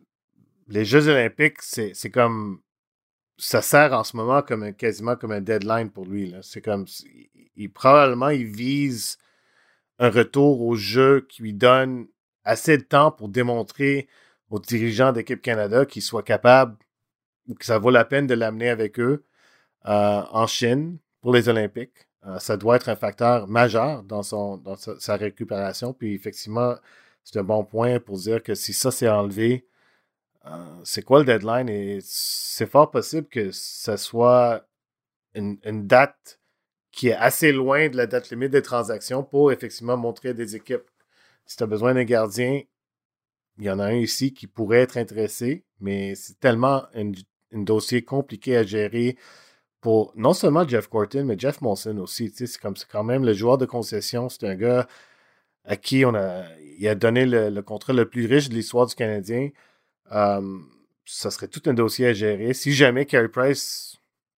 les Jeux olympiques, c'est, c'est comme... Ça sert en ce moment comme un, quasiment comme un deadline pour lui. Là. C'est comme... Il, probablement, il vise un retour au jeu qui lui donne assez de temps pour démontrer aux dirigeants d'équipe Canada qu'ils soient capables ou que ça vaut la peine de l'amener avec eux euh, en Chine pour les Olympiques. Euh, ça doit être un facteur majeur dans, son, dans sa, sa récupération. Puis effectivement, c'est un bon point pour dire que si ça s'est enlevé, euh, c'est quoi le deadline? Et c'est fort possible que ça soit une, une date qui est assez loin de la date limite des transactions pour effectivement montrer à des équipes. Si tu as besoin d'un gardien, il y en a un ici qui pourrait être intéressé, mais c'est tellement un, un dossier compliqué à gérer pour non seulement Jeff Gorton, mais Jeff Molson aussi. Tu sais, c'est, comme, c'est quand même le joueur de concession. C'est un gars à qui on a, il a donné le, le contrat le plus riche de l'histoire du Canadien. Um, ça serait tout un dossier à gérer. Si jamais Carey Price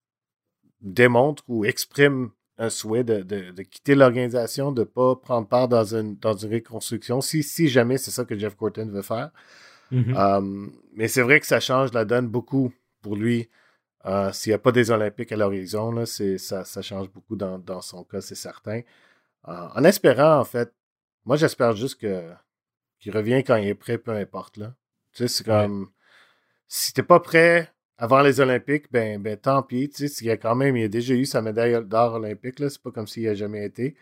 démontre ou exprime un souhait de, de, de quitter l'organisation, de ne pas prendre part dans une, dans une reconstruction, si, si jamais c'est ça que Jeff Gorton veut faire. Mm-hmm. Um, mais c'est vrai que ça change la donne beaucoup pour lui. Uh, s'il n'y a pas des Olympiques à l'horizon, là, c'est, ça, ça change beaucoup dans, dans son cas, c'est certain. Uh, en espérant, en fait, moi j'espère juste que, qu'il revient quand il est prêt, peu importe. Là. Tu sais, c'est comme... Ouais. Si t'es pas prêt avant les Olympiques, ben, ben tant pis. Tu sais, il y a quand même... Il a déjà eu sa médaille d'or olympique. Là, c'est pas comme s'il n'y a jamais été.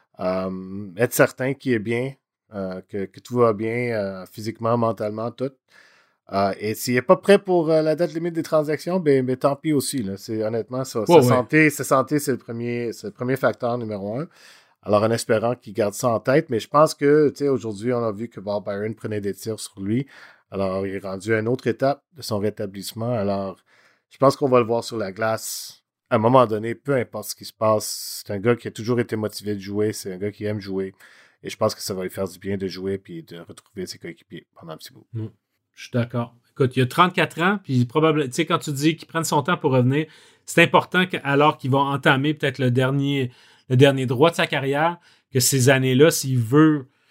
Um, être certain qu'il est bien, uh, que, que tout va bien uh, physiquement, mentalement, tout. Uh, et s'il n'est pas prêt pour uh, la date limite des transactions, ben, ben tant pis aussi. Là. C'est, honnêtement, ça, oh, sa, ouais. santé, sa santé, c'est le premier, c'est le premier facteur numéro un. Alors, en espérant qu'il garde ça en tête. Mais je pense que, tu sais, aujourd'hui, on a vu que Bob Byron prenait des tirs sur lui. Alors, il est rendu à une autre étape de son rétablissement. Alors, je pense qu'on va le voir sur la glace à un moment donné, peu importe ce qui se passe. C'est un gars qui a toujours été motivé de jouer. C'est un gars qui aime jouer. Et je pense que ça va lui faire du bien de jouer et de retrouver ses coéquipiers pendant un petit bout. Mmh. Je suis d'accord. Écoute, il a trente-quatre ans, puis probablement, tu sais, quand tu dis qu'il prenne son temps pour revenir, c'est important alors qu'il va entamer peut-être le dernier, le dernier droit de sa carrière, que ces années-là, s'il veut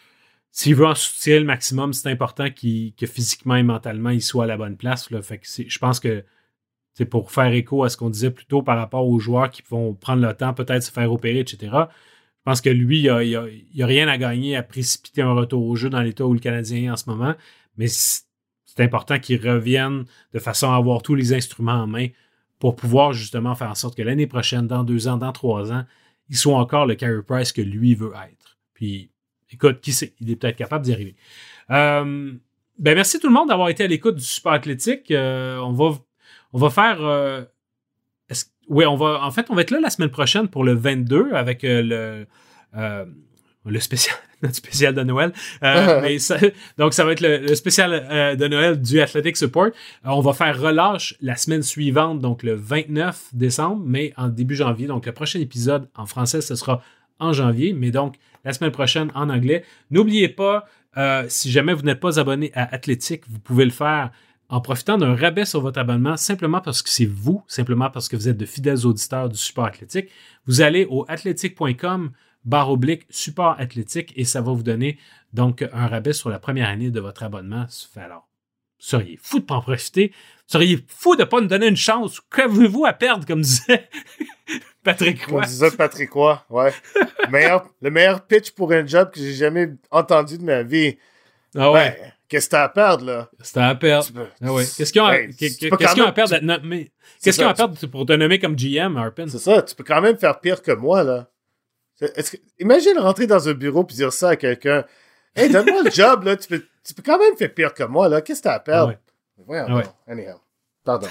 s'il veut en soutirer le maximum, c'est important qu'il, que physiquement et mentalement, il soit à la bonne place. Là. Fait que c'est, je pense que c'est pour faire écho à ce qu'on disait plus tôt par rapport aux joueurs qui vont prendre le temps, peut-être se faire opérer, et cetera. Je pense que lui, il n'y a, a, a rien à gagner à précipiter un retour au jeu dans l'état où le Canadien est en ce moment. Mais c'est, c'est important qu'il revienne de façon à avoir tous les instruments en main pour pouvoir justement faire en sorte que l'année prochaine, dans deux ans, dans trois ans, il soit encore le Carey Price que lui veut être. Puis, écoute, qui sait, il est peut-être capable d'y arriver. Euh, ben merci tout le monde d'avoir été à l'écoute du Super Athlétique. Euh, on va, on va faire... Euh, est-ce, oui, on va, en fait, on va être là la semaine prochaine pour le vingt-deux avec euh, le... Euh, le spécial, notre spécial de Noël. Euh, mais ça, donc, ça va être le, le spécial euh, de Noël du Athletic Support. Euh, on va faire relâche la semaine suivante, donc le vingt-neuf décembre, mais en début janvier. Donc, le prochain épisode en français, ce sera en janvier, mais donc la semaine prochaine en anglais. N'oubliez pas, euh, si jamais vous n'êtes pas abonné à Athletic, vous pouvez le faire en profitant d'un rabais sur votre abonnement, simplement parce que c'est vous, simplement parce que vous êtes de fidèles auditeurs du Support Athlétique. Vous allez au athletic point com barre oblique support athlétique et ça va vous donner donc un rabais sur la première année de votre abonnement. Alors, vous seriez fou de ne pas en profiter. Vous seriez fou de ne pas nous donner une chance. Qu'avez-vous à perdre, comme disait Patrick Roy? Comme disait Patrick Roy, ouais. meilleur, le meilleur pitch pour un job que j'ai jamais entendu de ma vie. Ah ouais. Ben, qu'est-ce que t'as à perdre, là? Qu'est-ce que t'as à perdre? Peux... Ah ouais. Qu'est-ce qu'ils ont, ben, qu'est-ce qu'ils ont à perdre? Tu... Mais... Qu'est-ce qu'ils ont à perdre pour te nommer comme G M, Harpin? C'est ça, tu peux quand même faire pire que moi, là. Est-ce que... Imagine rentrer dans un bureau et dire ça à quelqu'un. Hey, donne-moi le job, là. Tu peux, tu peux quand même faire pire que moi, là. Qu'est-ce que t'as à perdre? Ah ouais. Voyons, ah ouais. Anyhow. Pardon.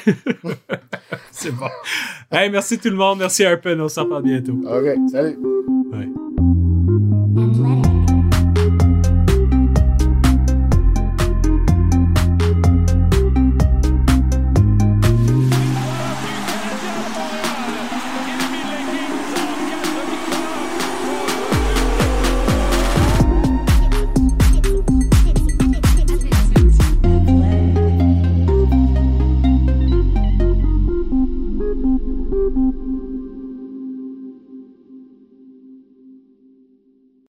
C'est bon. Hey, merci tout le monde. Merci Harpin. On s'en parle bientôt. OK. Salut. Ouais. Thank you.